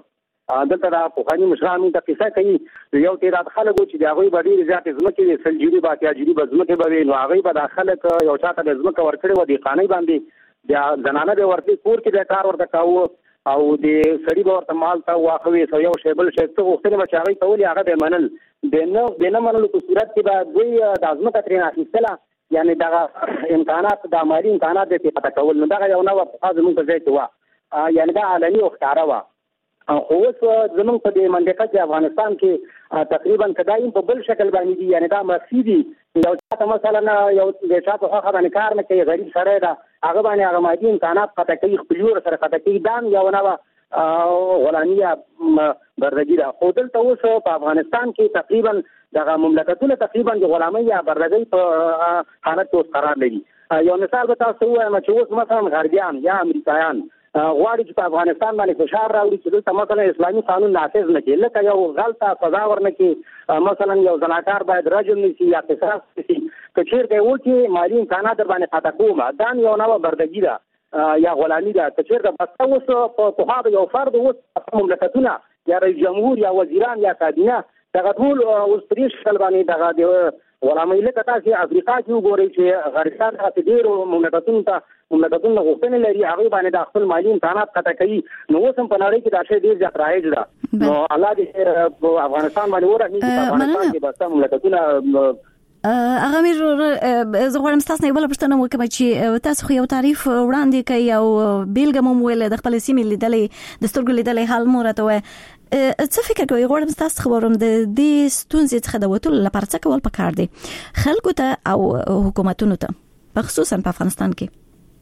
دلته د پوخاني مشرانو د قصه کوي یو تعداد خلک چې د هغه باندې زیات ځمکې سلجيري باقي به ځمکې به نو هغه به د خلک یو چاته د ځمکې ورکړي و دي قانوني باندې د زنانه به ورته کور کې د کار ورته کاوه او د سړي به ورته مال ته واخوي سو یو شیبل شیته وختونه بچاوي کولې هغه به منل د نه منلو په صورت کې به دوی د ځمکې ترې اخیستله یعنی دا امکانات د مالی امکانات د پته کول نو دا یو نو په زموږ په ځای کې و یعنی دا علني او ښکارا و خو اوس زموږ په دې منطقه کې افغانستان کې تقریبا کدایم په بل شکل باندې دي یعنی دا مفیدی یو څه مثلا یو د چا په خوا باندې کار نه کوي غریب سره دا هغه باندې هغه مادي امکانات پته کوي خپل ور سره پته کوي دا یو نو غلانیه بردګی دا خو دلته اوس په افغانستان کې تقریبا دغه مملکتونه تقریبا د غلامۍ یا بردګۍ په حالت اوس قرار لري یو مثال به تاسو وایم چې اوس مثلا غربیان یا امریکایان غواړي چې په افغانستان باندې فشار راوړي چې دلته مثلا اسلامي قانون نافذ نه کړي لکه یو غلطه سزا ورنکړي مثلا یو زناکار باید رجم نشي یا قصاص نشي که چیرته و چې مالی امکانات در باندې پته کومه دا یو نوې بردګي ده یا غلامي ده که چیرته بس اوس په توحاب یو فرد اوس مملکتونه یا رئیس جمهور یا وزیران یا کابینه دغه ټول اوس پرې شکل باندې دغه غلامۍ لکه تاسو افریقا کې وګورئ چې غربستان ته ډېر مملکتونه غوښتنې لري هغه باندې د خپل مالی امکانات قطع کوي نو اوس هم په نړۍ کې دا شی ډېر زیات رایج ده نو الله دې په افغانستان باندې ورغی چې افغانستان کې بس مملکتونه هغه مې زه غواړم تاسو نه بل پښتنه وکم چې تاسو خو یو تعریف وړاندې کوي او بیلګه مو ویل د خپل سیمې لیدلې د سترګو لیدلې حال مو راته څه فکر کوي غواړم تاسو خبرم د دې ستونزې څخه د وټول لپاره څه کول پکار دي خلکو ته او حکومتونو ته خصوصا په افغانستان کې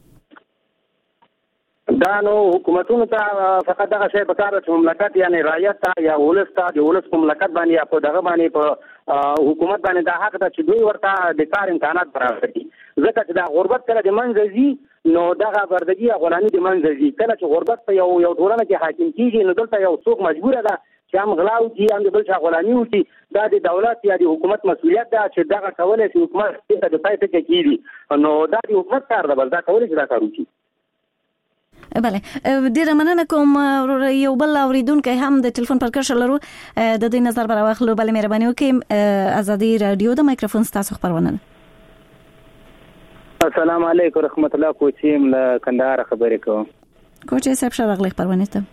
دا نو حکومتونو ته فقط دغه شی پکار چې مملکت یعنی رعیت ته یا ولس ته د ولس په مملکت باندې یا په دغه باندې په حکومت باندې دا حق ته چې دوی ورته د کار امکانات برابر کړي ځکه چې دا غربت کله د منځ ځي نو دغه بردګي غلامي د منځ ځي کله چې غربت په یو ټولنه کې حاکم کیږي نو دلته یو څوک مجبور ده چې هم غلاو دي هم بل څه غلامي وکړي دا د دولت یا د حکومت مسؤلیت ده چې دغه کولای شي حکومت د پایته کې کیږي نو دا د حکومت کار ده بل دا کولای شي دا کار وکړي بله ډیره مننه کوم یو بل اوریدونکو هم د ټلیفون پر کرښه لرو د دې نظر بر واخلو بل مهرباني وکړئ ازادي رادیو د مایکروفون تاسو خبرونه السلام علیکم ورحمت الله کوچیم له کندهار خبرې کوم کوچې صاحب شرغلی خبرونه ته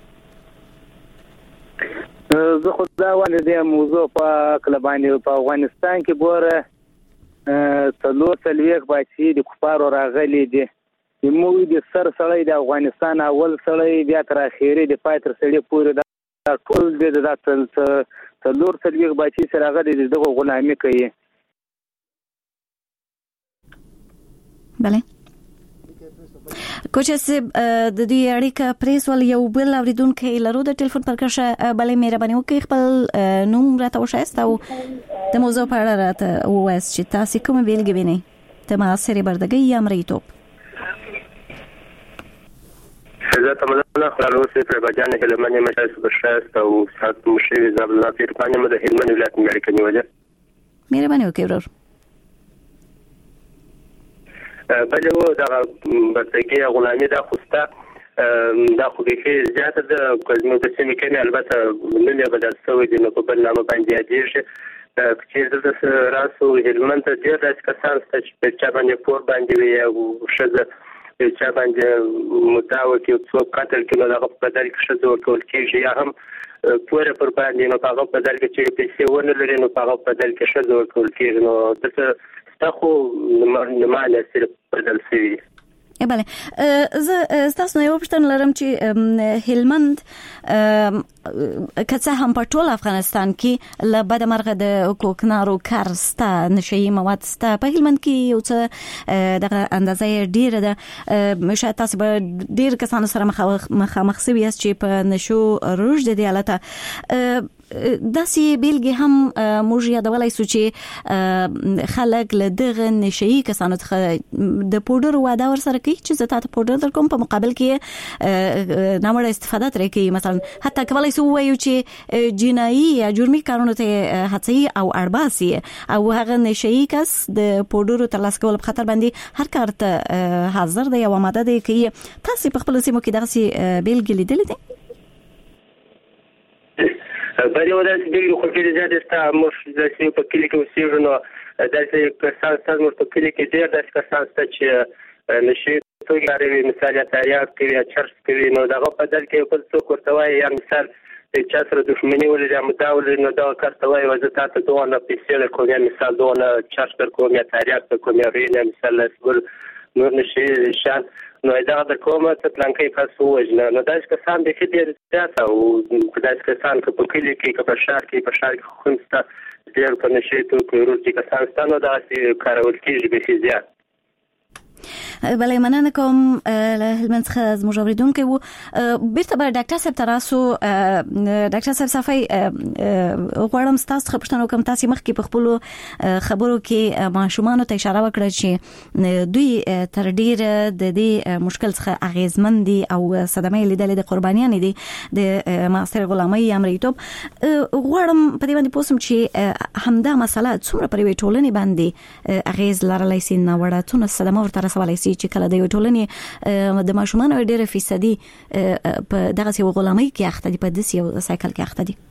زه خو دا ولې د موضوع په کله باندې په افغانستان کې ګوره څلور څلوېښت بچي د کفارو راغلي دي موږ د سر سړی د افغانستان اول سړی بیا تر اخیری د پای تر سړی پورې دا ټول د څلور څلوېښت بچي سره راغلي دغه غلامي کوي بله کوچ صاحب د دې اړیکه پریس ول یو بل اوریدونکو لرو د ټلیفون پر کرښه بلې مهرباني وکړئ خپل نوم راته وښایاست او د موضوع په اړه راته ووایاست چې تاسو کومه بیلګه وینئ د معاصرې بردګۍ یا مریتوب زه تمنه خلک پر بجانه هلمند مشایخ بشاست او سات مشي زبل نافیر پانه مده هلمند ولایت امریکا نیوجه مهرباني وکړئ ورور بلو دا بردګي غلامي دا خوسته دا خو به زیاته د کومه په سیمه کې البته نن یې بدل شوی دی نو په بل نامه باندې دیږي چې د راسو هلمند ته ډیر داسې کسان چې په چا باندې پور باندې وي او شزه په چا باندې مدعا کې څوک قتل کړي دا په بدل کې شزه ورکول کېږي یا هم پور پر باندې نو هغه په بدل کې چې پیسې ونه لري نو هغه په بدل کې شزه ورکول کېږي نو دغه خو نه معنی صرف بدل شي بله زه تاسو نه یو پوښتنه لرم چې هلمند کڅه هم په ټول افغانستان کې له بده مرغه د کوکنارو کارستا نشي مواد ستا په هلمند کې یو څه دغه اندازې ډیره ده شاید تاسو به ډیر کسانو سره مخامخ شوي یاست چې په نشو روج د دیالته داسې بیلګې هم موږ یادولای سو چې خلک له دغه نشي کسانو څخه د پودر واده ور سره کوي چې زه تاسو پودر در کوم په مقابل کې نامړه استفاده ترې کوي مثلا حتی کولای سو وایو چې جنایي یا جرمي کارونه ته هڅي او اړباسي او هغه نشي کس د پودر تر لاس کول په خطر باندې هر کار ته حاضر دی او آماده دی کوي تاسو په خپل سیمو کې دغه بیلګې لیدلې دي بلې وداسې ډېرې خوښې دي زیاتې ستا موږ داسې په کلي کې اوسېږو نو داسې کسان ستا زموږ په کلي کې ډېر داسې کسان شته چې نشي توکي کاروي، مثال یا تریاک کوي یا چرس کوي، نو دغه په بدل کې بل څوک ورته وایي یا مثال چا سره دښمني ولري یا مدعا ولري، نو دغه کس ته وایي زه تا ته دونه پیسې درکوم یا مثال دونه چرس درکوم یا تریاک درکوم یا ریل یا مثال بل نور نشي شان، نو دغه درکوم ته پلانکی کس ووژنه. نو داسې کسان بیخي ډېر زیات او داسې کسان که په کلي کې که په ښار کې خو هم شته ډېر په نشي توکو روږدي کسان شته، نو دغسې کارول کېږي بیخي زیات. بله مننه کوم له هلمند څخه زموږ اورېدونکی و. بیرته به ډاکټر صاحب ته راسو. ډاکټر صاحب صفای غواړم ستاسو څخه پوښتنه وکړم. تاسې مخکې په خپلو خبرو کې ماشومانو ته اشاره وکړه چې دوی تر ډېره د دې مشکل څخه اغېزمن دي او صدمه یې لیدلې د قربانیانې دي د معاصر غلامۍ یا مریتوب. غواړم په دې باندې پوه شم چې همدا مسله څومره پر یوې ټولنې باندې اغېز لرلی شي، ناوړه څونه صدمه ورته رسولی شي چې کله د یو ټولنې د ماشومانو ډېره فیصدي په دغسې غلامۍ کې اخته دي، په داسې یو سایکل کې اخته دي.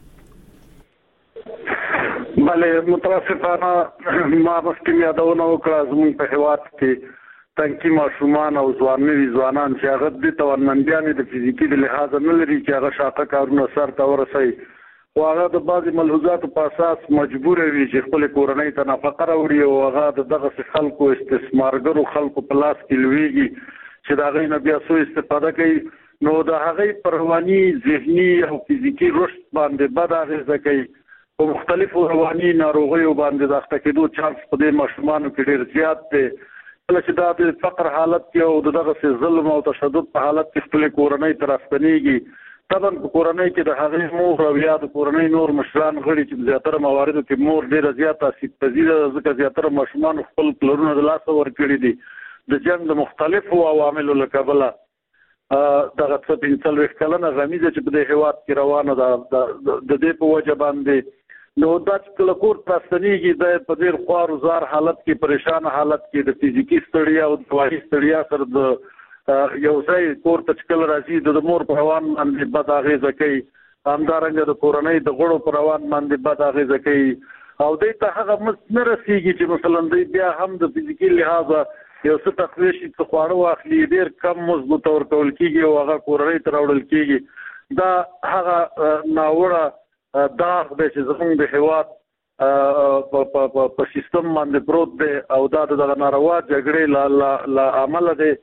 بله متاسفانه ما مخکې یادونه وکړه زموږ په هېواد کې تنکي ماشومان او ځوانان چې هغه دې توانمندیانې د فزیکي د لحاظه نه لري چې هغه شاقه کارونه سرته ورسوي، خو هغه د بعضې ملحوظاتو په اساس مجبور وي چې خپلې کورنۍ ته نفقه راوړي او هغه د دغسې خلکو استثمارګرو خلکو په لاس کې لویږي چې د هغوی نه بیا څو استفاده کوي، نو د هغوی پر رواني ذهني او فزیکي رشد باندې بد اغېزه کوي. په مختلفو رواني ناروغیو باندې د اخته کېدو چانس په دې ماشومانو کې ډېر زیات دی. کله چې دا د فقر حالت کې او د دغسې ظلم او تشدد په حالت کې خپلې کورنۍ ته راستنېږي، طبعا په کورنۍ کې د هغې مور او یا د کورنۍ نور مشران غړي چې زیاتره مواردو کې مور ډېره زیاته آسیب‌پذیره ده، ځکه زیاتره ماشومانو خپل پلرونه د لاسه ورکړي دي د جنګ د مختلفو عواملو له کبله. دغه 45 کلنه غمیزه چې په دې هېواد کې روانه ده د دې په وجه باندې، نو دا چې کله کور ته راستنېږي دا په ډېر خوار و زار حالت کې، پریشانه حالت کې د فزیکي ستړیا او د رواني ستړیا سره د یو ځای کور ته چې کله راځي د مور په روان باندې بد اغېزه کوي، همدارنګه د کورنۍ د غړو په روان باندې بد اغېزه کوي او دوی ته هغه نه رسېږي چې مثلا دوی بیا هم د فزیکي لحاظه یو څه تقویه شي، څه خواړه واخلي، ډېر کم مضبوطه ورکول کېږي او هغه کورنۍ ته راوړل کېږي. دا هغه ناوړه داغ دی چې زموږ د هېواد په سیستم باندې پروت دی او دا د دغه ناروا جګړې له امله دی.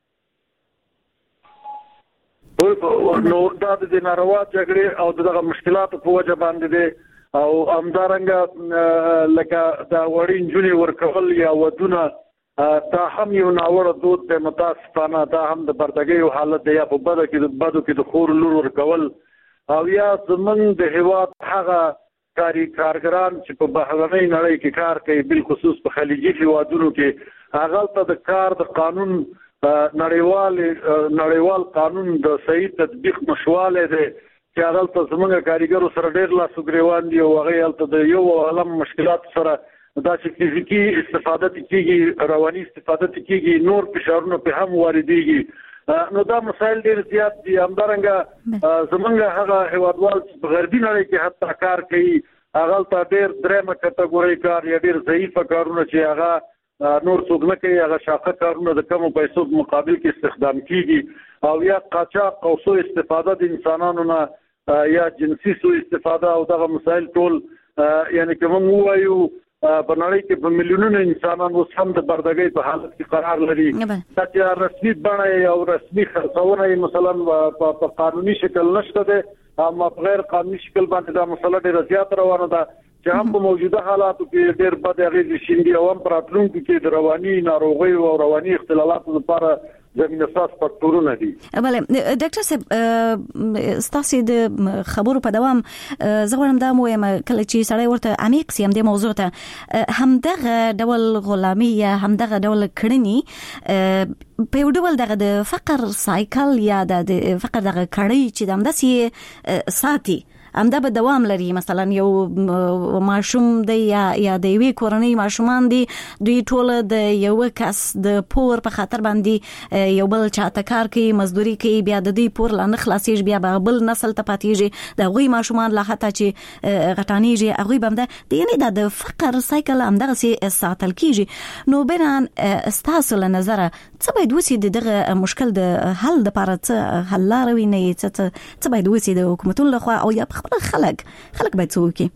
نو دا د ناروا جګړې او دغه مشکلاتو په وجه باندې دی او همدارنګه لکه دا وړې نجونې ورکول یا ودونه دا هم یو ناوړه دود دی. متاسفانه دا هم د بردګۍ حالت دی، یا په بدو کې د خور لور ورکول او یا زمونږ د هېواد هغه کارګران چې په بهرنۍ نړۍ کې کار کوي، بالخصوص په خلیجي هېوادونو کې، هغلته د کار د قانون نړیوال قانون د صحیح تطبیق نشوالی دی چې هغلته زمونږ کارګرو سره ډېر لاس ګرېوان دي او هغوی هلته د یو عالم مشکلاتو سره دا چې فزیکي استفاده کېږي، رواني استفاده کېږي، نور فشارونه پې هم واردېږي. نو دا مسایل ډېر زیات دي. همدارنګه زمونږ هغه هېوادوال چې په غربي نړۍ کې حتی کار کوي، هغلته ډېر درېیمه کټګورۍ کار یا ډېر ضعیفه کارونه چې هغه نور څوک نه کوي، هغه شاقه کارونه د کمو پیسو په مقابل کې استخدام کېږي او یا قاچاق او سوء استفاده د انسانانو نه یا جنسي سوء استفاده او دغه مسایل ټول یعنی که موږ ووایو په نړۍ کې په میلیونونو انسانان اوس هم د بردګۍ په حالت کې قرار لري. دا چې رسمي بڼه او رسمي خرڅونه یې مثلا په قانوني شکل نشته دی، اما په غیر قانوني شکل باندې دا مسله ډېره زیاته روانه ده چې هم په موجوده حالاتو کې ډېر بد اغېزې شیندي او هم په راتلونکي کې د رواني ناروغیو او رواني اختلالاتو لپاره زمینه ساز فاکتورونه دي. بله ډاکټر صاحب ستاسو د خبرو په دوام زه غواړم دا ووایم کله چې سړی ورته عمیق سي همدې موضوع ته همدغه ډول غلامي یا همدغه ډول کړنې په یو ډول دغه د فقر سایکل یا د فقر دغه کړۍ چې همداسې ساتي همدا به دوام لري. مثلا یو ماشوم دی یا د یوې کورنۍ ماشومان دي، دوی ټول د یو کس د پور په خاطر باندې یو بل چاته کار کوي، مزدوري کوي، بیا د دې پور لا نه خلاصيږي، بیا به بل نسل ته پاتېږي، د هغوی ماشومان لا حتی چې غټانېږي هغوی به همدا یعنې د فقر سایکل همدغسې ساتل کېږي. نو بنان ستاسو له نظره څه باید وسي د دغه مشکل د حل دپاره، څه حل لاره وینئ، څه باید وسي د حکومتونو لخوا او یا خپل خلک باید څه وکړي؟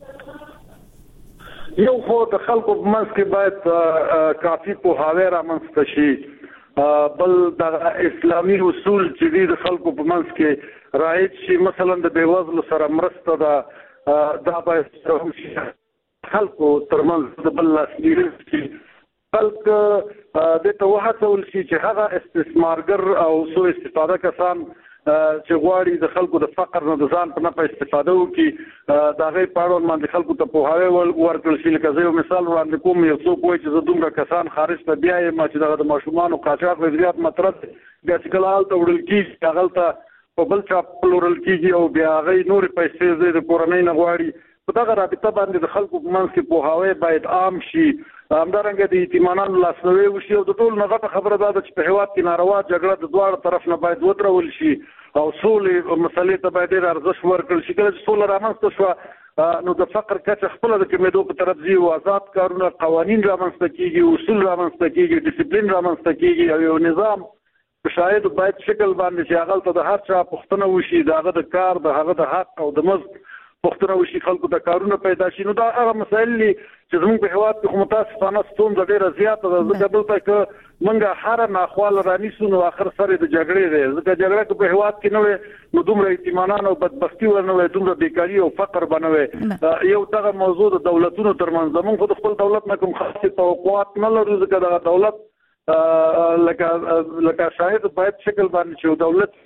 یو خو د خلکو په منځ کې باید کافي پوهاوی رامنځته شي، بل د اسلامي اصول چې دي د خلکو په منځ کې رایج شي. مثلا د بېوزلو سره مرسته ده، دا باید خلکو ترمنځ د بل لاسنیوی شي. خلک دې ته وهڅول شي چې هغه استثمارګر او سوء استفاده کسان چې غواړي د خلکو د فقر نه د ځان په نفع استفاده وکړي، د هغې په اړوند باندې خلکو ته پوهاوی ورکړل شي. لکه زه یو مثال وړاندې کوم، یو څوک وایي چې زه دومره کسان خارج ته بیایم چې دغه د ماشومانو قاچاق ډېر زیات مطرح دی، بیا چې کله هلته وړل کېږي هغلته په بل چا پلورل کېږي او بیا هغې نورې پیسې د کورنۍ نه غواړي. په دغه رابطه باندې د خلکو په منځ کې پوهاوی باید عام شي. همدارنګه د یتیمانانو لاسنیوی وشي او د ټولو نه غټه خبره دا ده چې په هېواد کې ناروا جګړه د دواړو طرف نه باید ودرول شي او سولې مسلې ته باید ډېر ارزښت ورکړل شي. کله چې سوله رامنځته شوه نو د فقر کچه خپله د کمېدو په طرف ځي او آزاد کارونه، قوانین رامنځته کېږي، اصول رامنځته کېږي، ډیسپلین رامنځته کېږي او یو نظام په شاید باید شکل باندې چې هغلته د هر چا پوښتنه وشي، د هغه د کار، د هغه د حق او د مزد پوښتنه وشي، خلکو ته کارونه پیدا شي. نو دا هغه مسایل دي چې زموږ په هېواد کې خو متاسفانه ستونزه ډېره زیاته ده. ځکه دلته که موږ هره ناخواله رانیسو نو آخر سر یې د جګړې دی. ځکه جګړه که په هېواد کې نه وی نو دومره یتیمانان او بدبختي ور نه وی، دومره بیکاري او فقر به نه وی. یو دغه موضوع د دولتونو ترمنځ زموږ خو د خپل دولت نه کوم خاصې توقعات نه لرو، ځکه دغه دولت لکه شاید باید شکل باندې چې دولت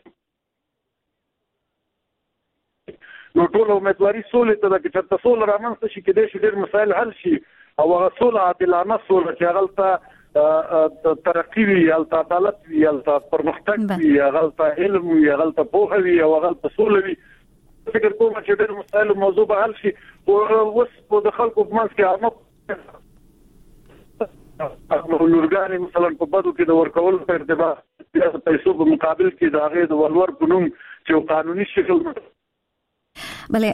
نو ټول امیدواري سولې ته ده چې چېرته سوله رامنځته شي، کېدای شي ډېر مسایل حل شي او هغه سوله عادلانه سوله چې هغلته ترقي وي، هلته عدالت وي، هلته پرمختګ وي، هغلته علم وي، هغلته پوهه وي او هغلته سوله وي. فکر کوم چې ډېر مسایل موضوع به حل شي. اوس د خلکو په منځ کې عامه لورګانې مثلا په بدو کې د ورکولو په ارتباط د پیسو په مقابل کې د هغې د ولور په نوم چې یو قانوني شکل بله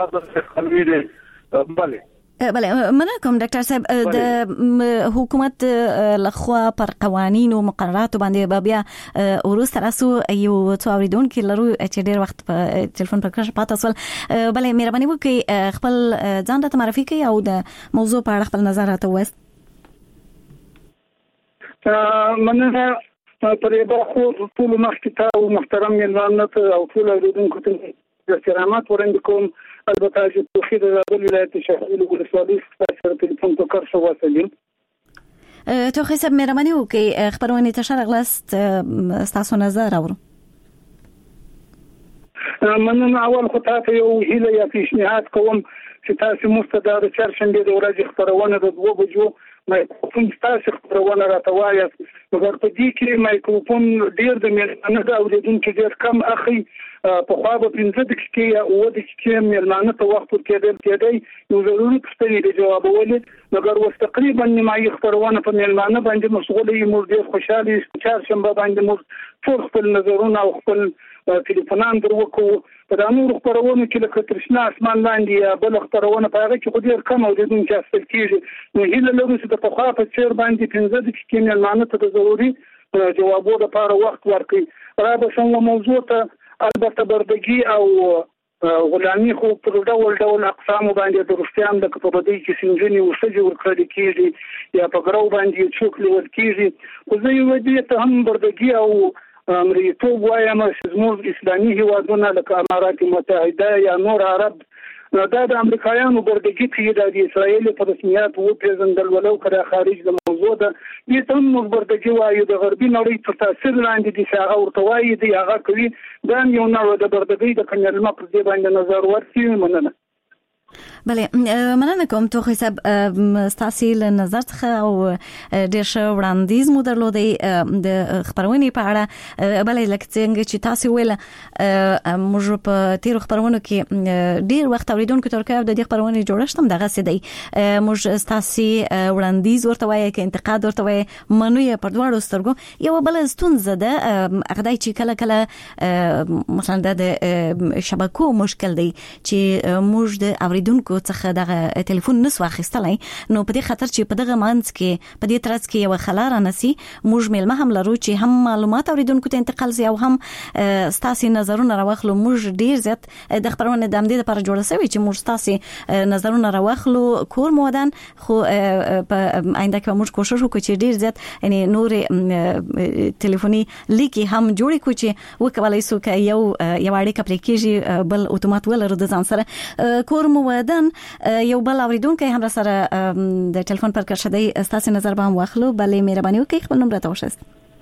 مننه کوم ډاکټر صاحب. د حکومت لخوا پر قوانینو مقرراتو باندې بیا وروسته راسو یو څو اوریدونکي لرو چې ډېر وخت په ټلیفون پر کښ پاتې سول. بله مهرباني وکړئ خپل ځان راته معرفي کړئ او د موضوع په اړه خپل نظر راته ووایاست. مننه پر یوه ټولو مخکې ته او محترم میلمانه ته او ټولو اوریدونکو ته احترامات وړاندې کوم. البته چې توخي د زابل ولایت شهري ولسوالۍ سره ټلیفون په کار شو واسلیم. توخي صاحب مهرباني وکړئ خبرونه ته شرغلاست تاسو نظر اورو. مننه. اول خو تاسو یو هیله یا پیشنهاد کوم چې تاسو مستدار چهارشنبه د ورځې خبرونه د 2 بجو مایکروفون تاسو خبرونه راته وایاست. مګر په دې کې مایکروفون ډیر د میلمانه د اوریدونکو ډیر کم اخی. په خوا به 15 دقیقې یا 10 دقیقې میلمانه ته وخت ورکېدل یو ضروري پوښتنې د جوابولې. مګر اوس تقریبا نیمایي خبرونه په میلمانه باندې مشغوله یې. موږ ډیر خوشاله یو چهارشنبه باندې موږ ټول خپل نظرونه او خپل ټلیفونان دروکو. په دا نور خبرونه کې لکه ترشنا اسمان لاندې یا بل خبرونه په هغه کې خو ډیر کم اوریدونکي اصل کېږي. نو هیله لرو چې د پخوا په څیر باندې 15 دقیقې میلمانه ته د ضروري جوابو لپاره وخت ورکړي. را به څنګه موضوع ته البته بردګي او غلامي خو په ډول اقسام باندې د روسیان د کپبدي کې سنجني او سجو ورکړي کېږي یا په ګرو باندې څوک لیول کېږي. خو زه یو دې ته هم بردګي او امریکتوب وایم چې زموږ اسلامي هیوادونه لکه امارات متحده یا نور عرب دا د امریکایانو بردګي کې د اسرائیل په رسمیات وو پیژندل ولو کړه خارج د موضوع ده. دې ته موږ بردګي وایو د غربي نړۍ په تاثیر لاندې دي چې هغه ورته وایي دی هغه کوي. دا یو نوع د بردګي د کنجلمه په دې باندې نظر ورکړي. مننه. بله مننه کوم توخی صاحب ستاسو له نظر څخه او ډیر ښه وړاندیز مو درلودی د خبرونې په اړه. بله لکه څنګه چې تاسو ویل موږ په تیرو خبرونو کې ډیر وخت اوریدونکو ترکه د دې خبرونې جوړښت هم دغه څه دی. موږ ستاسو وړاندیز ورته وایي کې انتقاد ورته وایي منو یې په دواړو سترګو. یو بل ستونزه ده هغه چې کله کله مثلا د شبکو مشکل دی چې موږ د اوریدونکو څخه دغه ټلیفون نسو اخیستلای، نو په دې خاطر چې په دغه مانځ کې په دې ترڅ کې یو خلار نسی موږ میلمه هم لرو چې هم معلومات اوریدونکو ته انتقال زی او هم ستاسو نظرونه راوخلو. موږ ډیر زیات د خبرونه د امدې لپاره جوړ شوی چې موږ ستاسو نظرونه راوخلو کور مودن، خو په آینده کې موږ کوشش وکړو چې ډیر زیات یعنی نور ټلیفوني لیکي هم جوړ کړو چې وکولای سو ک یو اړیکه پرې کېږي بل اتومات ولر د ځان سره کور مودن. یو بل اوریدونکو هم را سره د ټلیفون پر کښ دی، ستاسو نظر به هم واخلو. بلې مهرباني وکړئ خپل نمبر راته وښایئ.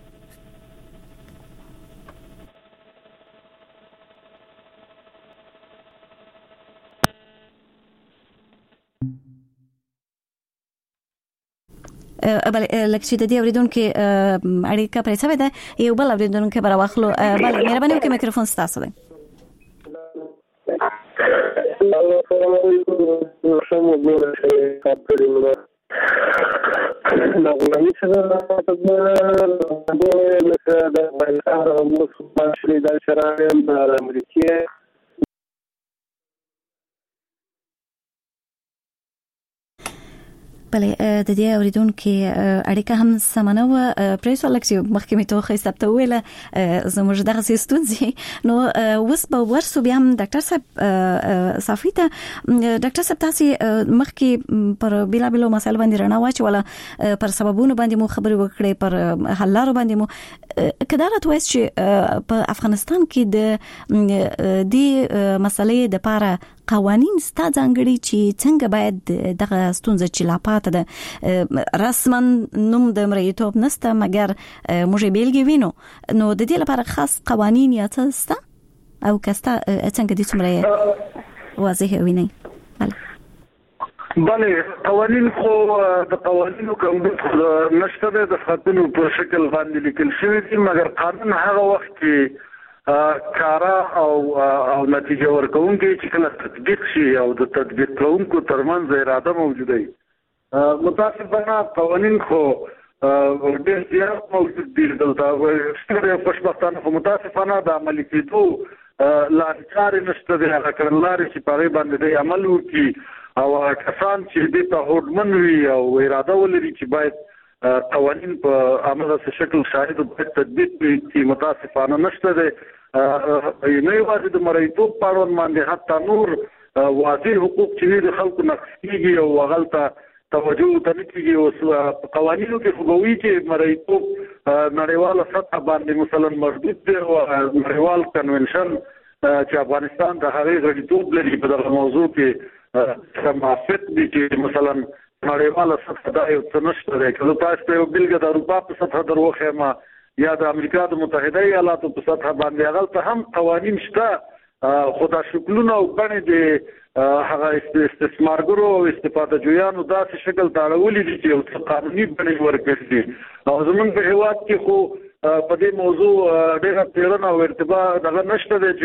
بلې لکه چې د دې اوریدونکو اړیکه پرې شوې ده، یو بل اوریدونکو به راوخلو. بلې مهرباني وکړئ میکروفون ستاسو دی. بله د دې اوریدونکو اړیکه هم سمانه و پریسو لکه مخکې می توخی ثبت ویله زموږ دغه سیستونځي. نو وس به ورسو بیا هم ډاکټر صاحب صافیته ډاکټر صاحب تاسو مخکې پر بیلابلو مسایل باندې رڼا واچوله، پر سببونو باندې مو خبرې وکړې، پر حل لارو باندې مو کدارت وایس چې په افغانستان کې د دې مسلې د پاره قوانین ستا ځانګړي چې څنګه باید دغه ستونزه چې لا پاته ده رسما نوم د مریتوب نسته مګر موږ بیلګې وینو، نو د دې لپاره خاص قوانین یا څه سته او کستا څنګه دې څومره واضح ویني؟ بله قوانین خو د قوانینو کوم نشته د خاطرونو په شکل باندې لیکل شوی دي، مګر قانون هغه وخت کې کارا او نتیجه ورکوونکي چې کله تطبیق شي او د تطبیق کوونکو ترمنځ اراده موجوده وي. متاسفانه قوانین خو ډېر زیات موجود دي دلته، ستره خوشبختانه خو متاسفانه د عملي کېدو لارې چارې نشته دي، هغه کړنلارې چې په هغې باندې دی عمل وکړي او کسان چې دې ته هوډمن وي او اراده ولري چې باید قوانین په عمله شکل شاهد باید تطبیق کړي متاسفانه نشته دی. نه یوازې د مریتوب په اړوند باندې حتی نور واضح حقوق چې د خلکو نقض کېږي او هغه ته توجه ته نه کېږي. اوس په قوانینو کې خو به وي چې مریتوب نړیواله سطح باندې مثلا محدود دی او نړیوال کنونشن چې افغانستان د هغې غړیتوب لري په دغه موضوع کې موافق دي چې مثلا نړیواله سطح دا یو څه نشته دی. که زه تاسو ته یو بېلګه د اروپا په سطح در وښیم یا د امریکا د متحده ایالاتو په سطح باندې هغلته هم قوانین شته، خو دا شکلونه او بڼې د هغه استثمارګرو او استفاده جویانو داسې شکل ته اړولي دي چې یو څه قانوني بڼې ورکړي دي. او زموږ په هېواد کې خو په دې موضوع ډېره څېړنه او ارتباط دغه نشته دی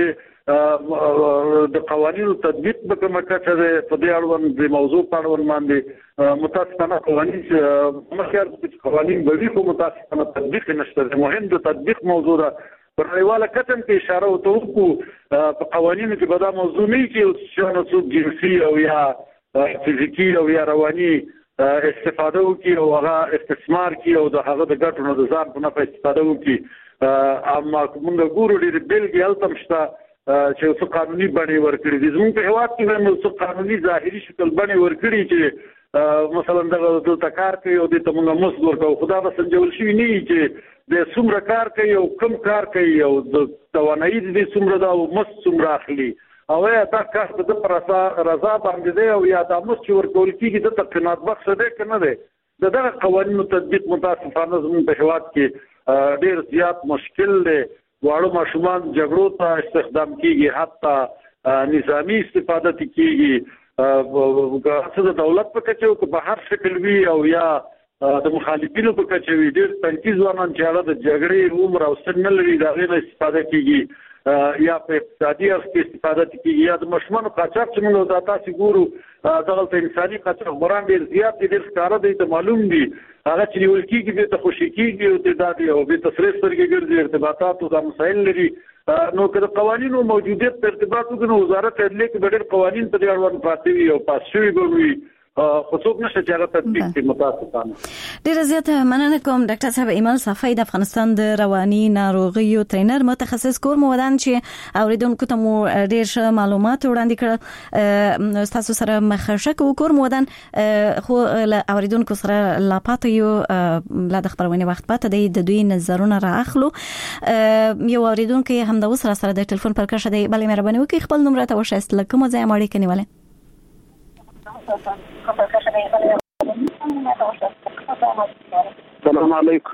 چې د قوانینو تطبیق به کومه کچه دی په دې اړوند د موضوع په اړوند باندې متاسفانه قوانین مخکې قوانین به وي خو متاسفانه تطبیق نشته دی. مهم د تطبیق موضوع ده. په نړیواله کچه کې اشاره ورته وکړو په قوانینو کې به دا موضوع نه وي چې چانه څوک جنسي او یا فزیکي او یا رواني استفاده وکړي او هغه استثمار کړي او د هغه د ګټو نه د ځان په نفع استفاده وکړي. اما موږ ګورو ډېرې بېلګې هلته هم شته چې یو څه قانوني بڼې ورکړي دي. زموږ په هېواد کې هم یو څه قانوني ظاهري شکل بڼې ورکړي چې مثلا دغه دلته کار کوي او دې ته موږ مزد ورکوو، خو دا به سنجول شوي نه وي چې د څومره کار کوي او کم کار کوي او د توانایي د دې څومره ده او مزد څومره اخلي او یا دا کار د پر رضا باندې دی او یا دا مزد چې ورکول کېږي د ته قناعت بخښه دی که نه دی. د دغه قوانینو تطبیق متاسفانه زموږ په هېواد کې ډېر زیات مشکل دی. واړه ماشومان جګړو ته استخدام کېږي، حتی نظامي استفاده کېږي. څه د دولت په کچه او په هر شکل وی او یا د مخالفینو په کچه وی ډېر تنکیز ځوانان چې هغه د جګړې عمر او سن نه لري دا غیر استفاده کیږي یا په اقتصادي اړخ کې استفاده کیږي یا د مشمن قاچاق چې موږ د تاسو ګورو دغه ته انساني قاچاق غوران ډېر زیات دي ډېر ښکاره دي ته معلوم دي هغه چې نیول کیږي ته خوشي کیږي او د دادي او د تسریح سرګي ګرځي ارتباطات او د مسایل لري نو که د قوانینو موجودیت په ارتباط وکړو وزارت عدلیه کې ډېر قوانین په دې اړه پاتې وي او پاس شوي ګوري خصوص نشه چې هغه تطبیق کې متاسفانه ډیر زیات مننه کوم ډاکټر صاحب ایمان صفای د افغانستان د رواني ناروغیو ټرینر متخصص کور مودان چې اوریدونکو ته مو ډیر ښه معلومات وړاندې کړل تاسو سره مخشه کور مودان خو اوریدونکو سره لا پاتې یو لا د خبرونه وخت پاتې د دوی نظرونه راخلو یو اوریدونکو هم د وسره سره د ټلیفون پر کښه دی بلې مهرباني وکړئ خپل نمبر ته وښایست لکه مو ځای ماړی کنيواله السلام علیکم.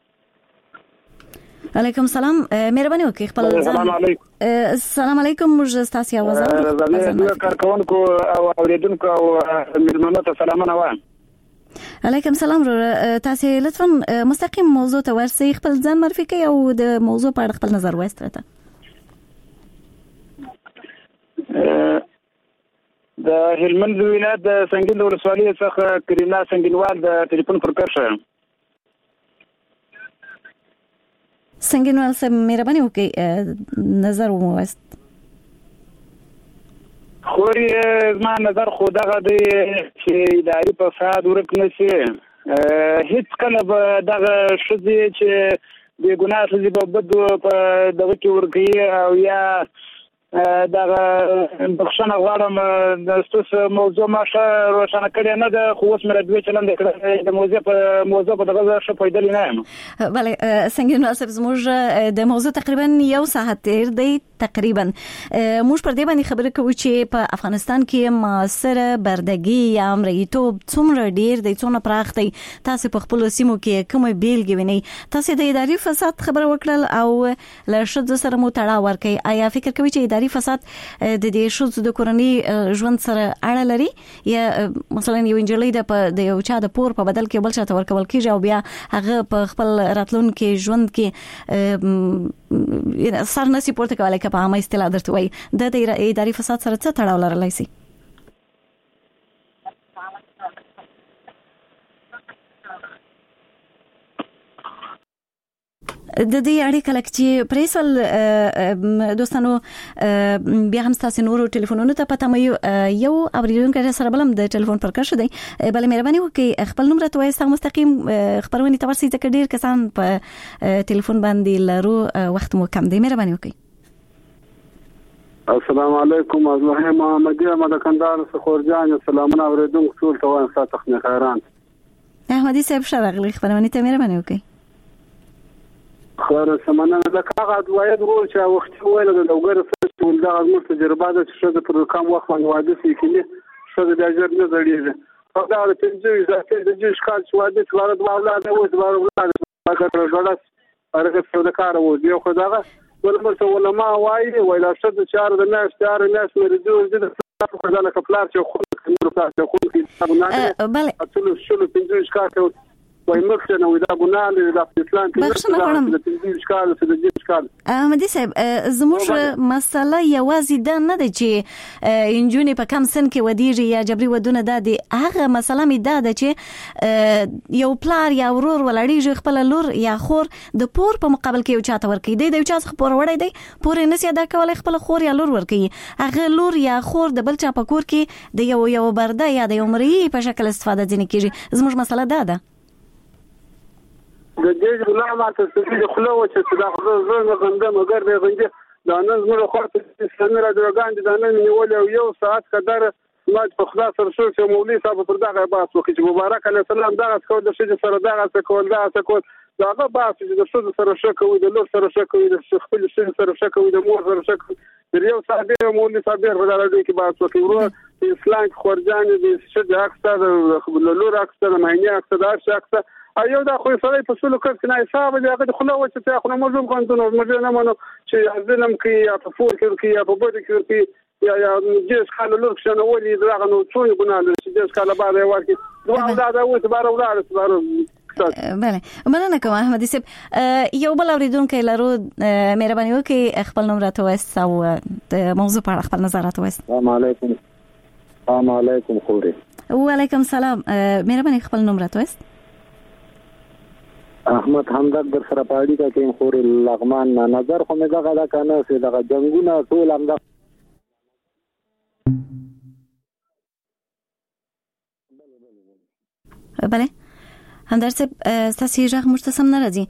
علیکم السلام. مهرباني وکړئ خپل السلام علیکم. السلام علیکم موږ تاسو आवाज زه کارکونکو او اوریدونکو او مېلمنو ته سلامونه وایم. علیکم السلام. تاسو لطفا مستقیم موضوع ته ورسئ خپل ځان معرفي کړئ او د موضوع په اړه خپل نظر وایستئ. د هلمند ولایت د سنگین ولسوالۍ څخه کریمه سنگینوال د ټلیفون پر کښه سنگینوال صاحب مهرباني وکړئ نظر مو واست. خوري زما نظر خو دغه دی چې اداري فساد ورک نشي هیڅ کله به دغه شذې چې د ګناه شذې په بدو په دغه کې ورګي او یا دغه بخښنه غواړم د ستاسو موضوع ماشه روښانه کړی نه ده خو اوس مې دوی چلند کړی د موضوع په دغه څه پیدا نه یم. بله څنګه نو صاحب زموږ د موضوع تقریبا یو ساعت تیر دی تقریبا موږ پر دې باندې خبرې کوو چې په افغانستان کې معاصره بردګي یا امریتوب څومره ډیر دی څومره پراخ دی تاسو په خپل سیمو کې کومه بیلګې وینئ تاسو د اداري فساد خبره وکړل او له شذ سره مو تړاو ورکړئ آیا فکر کوئ چې اداري فساد د دې شذ د کورنۍ ژوند سره اړه لري یا مثلا یو انجلۍ د یو چا د پور په بدل کې بل چا ته ورکول کیږي او بیا هغه په خپل راتلونکي ژوند کې سر نسی پورته کولای په عامه اصطلاح درته وایي د اداري فساد سره څه تړاو لرلی شي؟ د دې اړیکه لکه چې پریسل دوستانو بیا هم تاسو نورو ټلیفونونو ته پته مې یو اوریدونکو سره بلم د ټلیفون پر کښه دی بل مهرباني وکړئ خپل نمبر ته وایي مستقیم خبرونه تاسو ته ډیر کسان په ټلیفون باندې لرو وخت مو کم دی مهرباني وکړئ. السلام علیکم ازمه محمدیه مدکندار سخورجان سلامونه اوریدونکو ټول ته وایم تاسو ښه خیران. احمدي صاحب شراغلی خبرونه ته مهرباني وکړئ. خبره سمانه د کاغذ ادوایت ورو چې وخت ویل د لوګر سره ول د غوښتنه تجربه د شته پر کم وخت باندې واده کیږي شته د اجر نه زړیږي او دا د پنځه ځکه د جوش کال چې واده څوار د اولاد او د اولاد هغه غلط هغه څه د کار وو دی خو دا ولمر علماء وايي ولا شته چار د ناس چار ناس مرجو د خدانه کپلار چې خو نور تاسو خو کې بله اصل شلو پنځه ښکار وای مخه نو دا ګناه نه د اسلام کې د تنظیم ښکار د دې ښکار احمدي صاحب زموږ مسله یوازې دا نه ده چې انجونی په کم سن کې ودیږي یا جبري ودونه ده د هغه مسله می ده چې یو پلار یا ورور ولړیږي خپل لور یا خور د پور په مقابل کې یو چاته ورکړي دی یو چا څخه پور وړي دی پور نه سي ادا کولای خپل خور یا لور ورکړي هغه لور یا خور د بل چا په کور کې د یو برده یا د عمرې په شکل استفاده ځنه کیږي زموږ مسله ده د دې غلامه ته د خلو چې دا خلو زړه غنده مګر به غنده دا نن زموږ خاطر څنګه را درګاند دا نن نیول یو ساعت قدر ما په خدا سره شو چې مولوی صاحب پر دغه باس وکړي چې مبارک علی السلام دغه څه د شي سره دغه څه کول دغه باس چې د شو سره شکوي د لور سره شکوي د خپل شي سره شکوي د مور سره شکوي د یو صاحب مولوی صاحب په دغه کې باس وکړي ورو اسلام خورجان د شې اکثر د لور اکثر معنی اکثر د شخص ایو دا خو سره په سلو کې نه حساب دی هغه خو نو چې خو موږ کوم قانون موږ نه مونږ چې ځلم کې یا په فور کې یا په بده کې یا جس کال لوک شنو ولي دغه نو څو ګناه چې جس کال بعد ورکی دوه دا و ته بار ولاړ بله مننه کوم احمد صاحب. یو بل اوریدونکو لرو مهرباني وکړئ خپل نوم راته وایست او د موضوع په اړه خپل نظر راته وایست. السلام علیکم خوري. وعلیکم السلام. مهرباني خپل نوم راته وایست. احمد همدرد در سره پاړی کا کې خوري لغمان نظر خو مې دغه کنه چې دغه جنگونه ټول هم بله همدرد صاحب ستاسو غږ موږ ته سم نه راځي.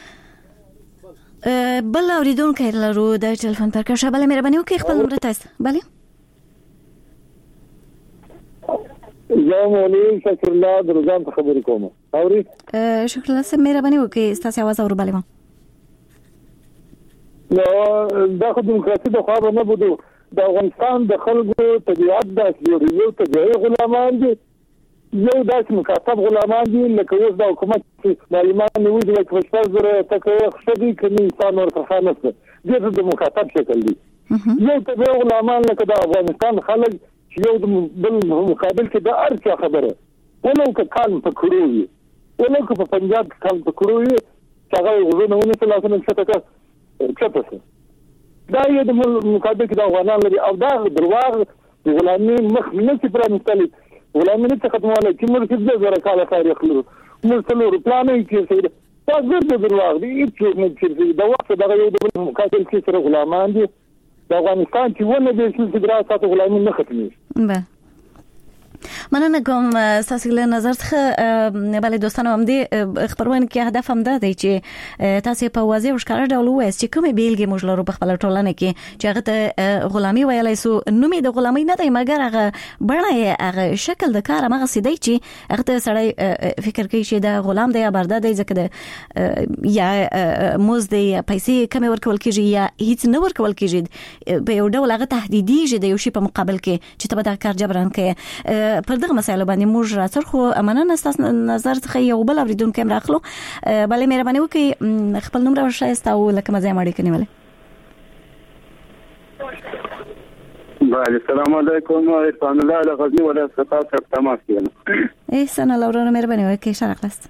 بل اوریدونکو لرو د ټلیفون پر کښه. بله مهرباني وکړئ خپل نوم راته وایست. بله زه مولوي شکر الله درځم خبرې کوم. اوري شکر الله صاحب مهرباني وکړئ ستاسو आवाज اورو. بله نو دا خو دیموکراسي د خوا نه بده د افغانستان د خلکو طبيعت د یو طبيعي غلامان دي یو داسې مکاتب غلامان دي لکه اوس د حکومت معلومات نیولي لکه په شپږ زره تکه خدي کوي انسان ورته نشته دغه د مکاتب شکل دي. یو طبيعي غلامان لکه د افغانستان خلک یو بل مقابل کې د ارچا خبره ولو که کال په کړوي ولو که په پنجاب کال په کړوي هغه غوونه څه لاسونه څه دا یو د مقابل کې د افغانان لري او دا درواغ غلامي مخ نه چې پرانستلي غلامي نه ختمواله چې موږ څه زره کال تاریخ لرو موږ څلور پلانې کې څه دا ګرځي درواغ دي هیڅ نه چې دا وخت دا یو د مقابل کې سره غلامان دي د افغانستان چې ونه د چې دراسات غلامي نه ختمي. بله مننه کوم تاسو له نظر څخه. بله دوستانو هم دې خبرونه کې هدف هم ده چې تاسو په واضح او ښکاره ډول وایي چې کومه بیلګه موږ لرو په خپل ټولنه کې چې هغه ته غلامي ویلای سو نومې د غلامي نه دی مګر هغه بڼه هغه شکل د کار هغه سیدی چې هغه ته سړی فکر کوي چې د غلام دی یا برده دی ځکه د یا موز دی پیسې کم ورکول کیږي یا هیڅ نه ورکول کیږي په یو ډول هغه تهدیدي چې د یو شی په مقابل کې چې ته به دا کار جبران کوي. پر دغه مسایلو باندې موږ راځو خو امانه ستاسو نظر څخه یو بل اوریدونکو هم راخلو. بله مهرباني وکړئ خپل نوم راوښایست او لکه مزه ماړی کني ولې. بله السلام علیکم احسان الله لغزنی ولا ستاسو تماس کیږي. احسان الله ورونه مهرباني وکړئ شرقلست.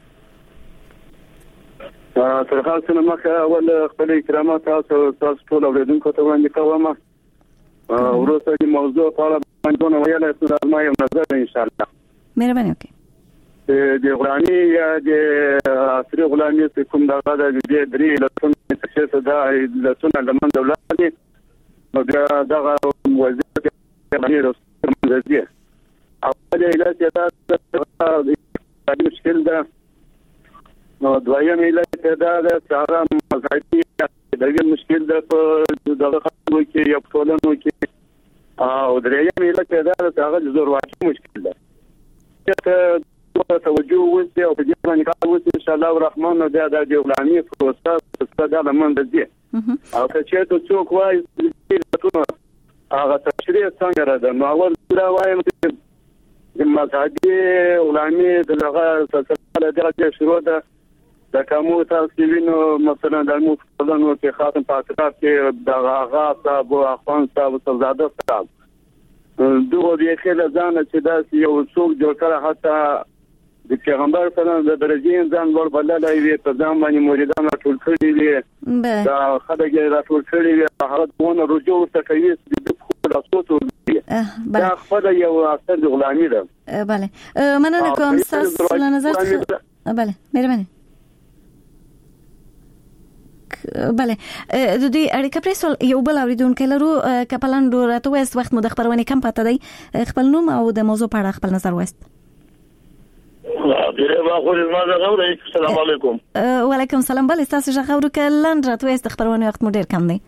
تر خاصه مخه اول خپل کرامات تاسو ټول اوریدونکو ته وړاندې کوم. وروسته د موضوع په اړه باندې ویل چې ما یو نظر ان شاء الله مهرباني وکړئ. د غلامي یا د عصري غلامي چې کوم دغه د دې درې لسونه څه دا لسونه لمن دولت دي نو دغه وزیر د رسمي او د علاج دا مشکل ده. نو دویم علاج دا د سارا مزاجي دغه مشکل ده په دغه خلکو کې یو ټولنو کې او دریم علاج دا د هغه زور واچي مشکل ده. ته توجه وکړئ او په دې باندې کار وکړئ ان شاء الله الرحمن دا د غلامي پروسه دا لمن دي او چې ته څوک وایي چې هغه تشریح څنګه را ده نو اول دا وایم چې مذهبي غلامي دغه سلسله درجه شروع ده د کومو تاسو وینو مثلا د مفصلونو کې خاتم پاترات کې د آغا صاحب او اخوان صاحب سرزاده صاحب دوه یې خله ځان چې دا یو څوک جوړ کړه حتی د پیغمبر صلی الله علیه وسلم ځان ور بللای وي په ځان باندې مریدان ټول کړی وي دا خدای یې ټول کړی وي هغه دونه رجوع کوي د خپل صوت دا خپل یو اثر د غلامي ده. بله مننه کوم تاسو له نظر بله مهرباني. بله د دې اړیکه پرېسول یو بل اوریدونکو لرو کپلان راته وایست وخت مو د خبرونه کم پاتې دی خپل نوم او د موضوع په اړه خپل نظر وایست. السلام علیکم. وعلیکم السلام. بله تاسو څنګه خبرو کلند راته وایست خبرونه وخت مو ډیر کم دی.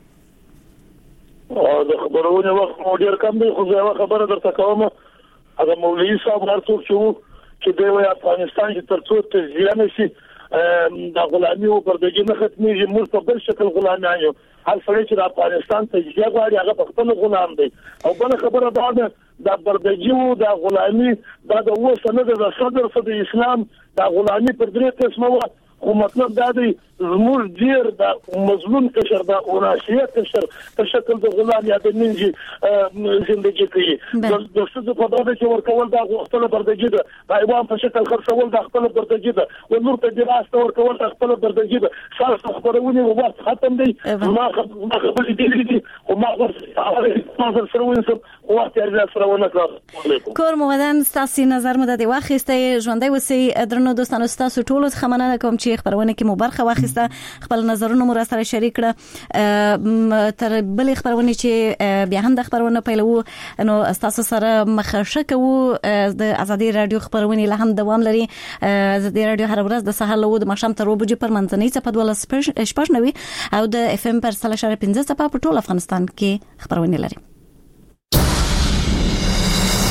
د خبرونه وخت مو ډیر کم دی خو زه خبره درته کوم هغه مولوی صاحب ورته چې د افغانستان کې ترڅو تجزیه نشي د غلامي او پردګي نه ختميږي موږ په بل شکل غلامان یو هر څړي چې د افغانستان تجزیه غواړي هغه په خپل غلام دی او بل خبره ده د پردګي او د غلامي دا د وسنه د صدر د اسلام د غلامي پر درې قسمه خو مطلب دا دی زموږ ډیر د مظلوم قشر د اوراشیه قشر په شکل د غلام یا د منځي ژوندۍ کوي د څه په اړه چې ورکول دا خپل بردګي ده د ایوان په شکل خرڅول د خپل بردګي ده او نور ته دراسته ورکول د خپل بردګي ده سره خبرونه وخت ختم دی ما خبرې دي او ما نظر سره ونسم وخت یې سره ونه کور مودن ستاسو نظر مو د واخیسته ژوندۍ وسی درنو دوستانو تاسو ټول خمنه کوم چې خبرونه کې مو برخه واخیسته خپل نظرونه مو سره شریک کړه تر بل خبرونه چې بیا هم د خبرونه پیلو نو تاسو سره مخشه کوو د ازادي رادیو خبرونه له هم دوام لري ازادي رادیو هر ورځ د سهار له د ماښام تر 2 بجې پر منځنۍ صفه ولس پښنوي او د اف ام پر 3.15 صفه په ټول افغانستان کې خبرونه لري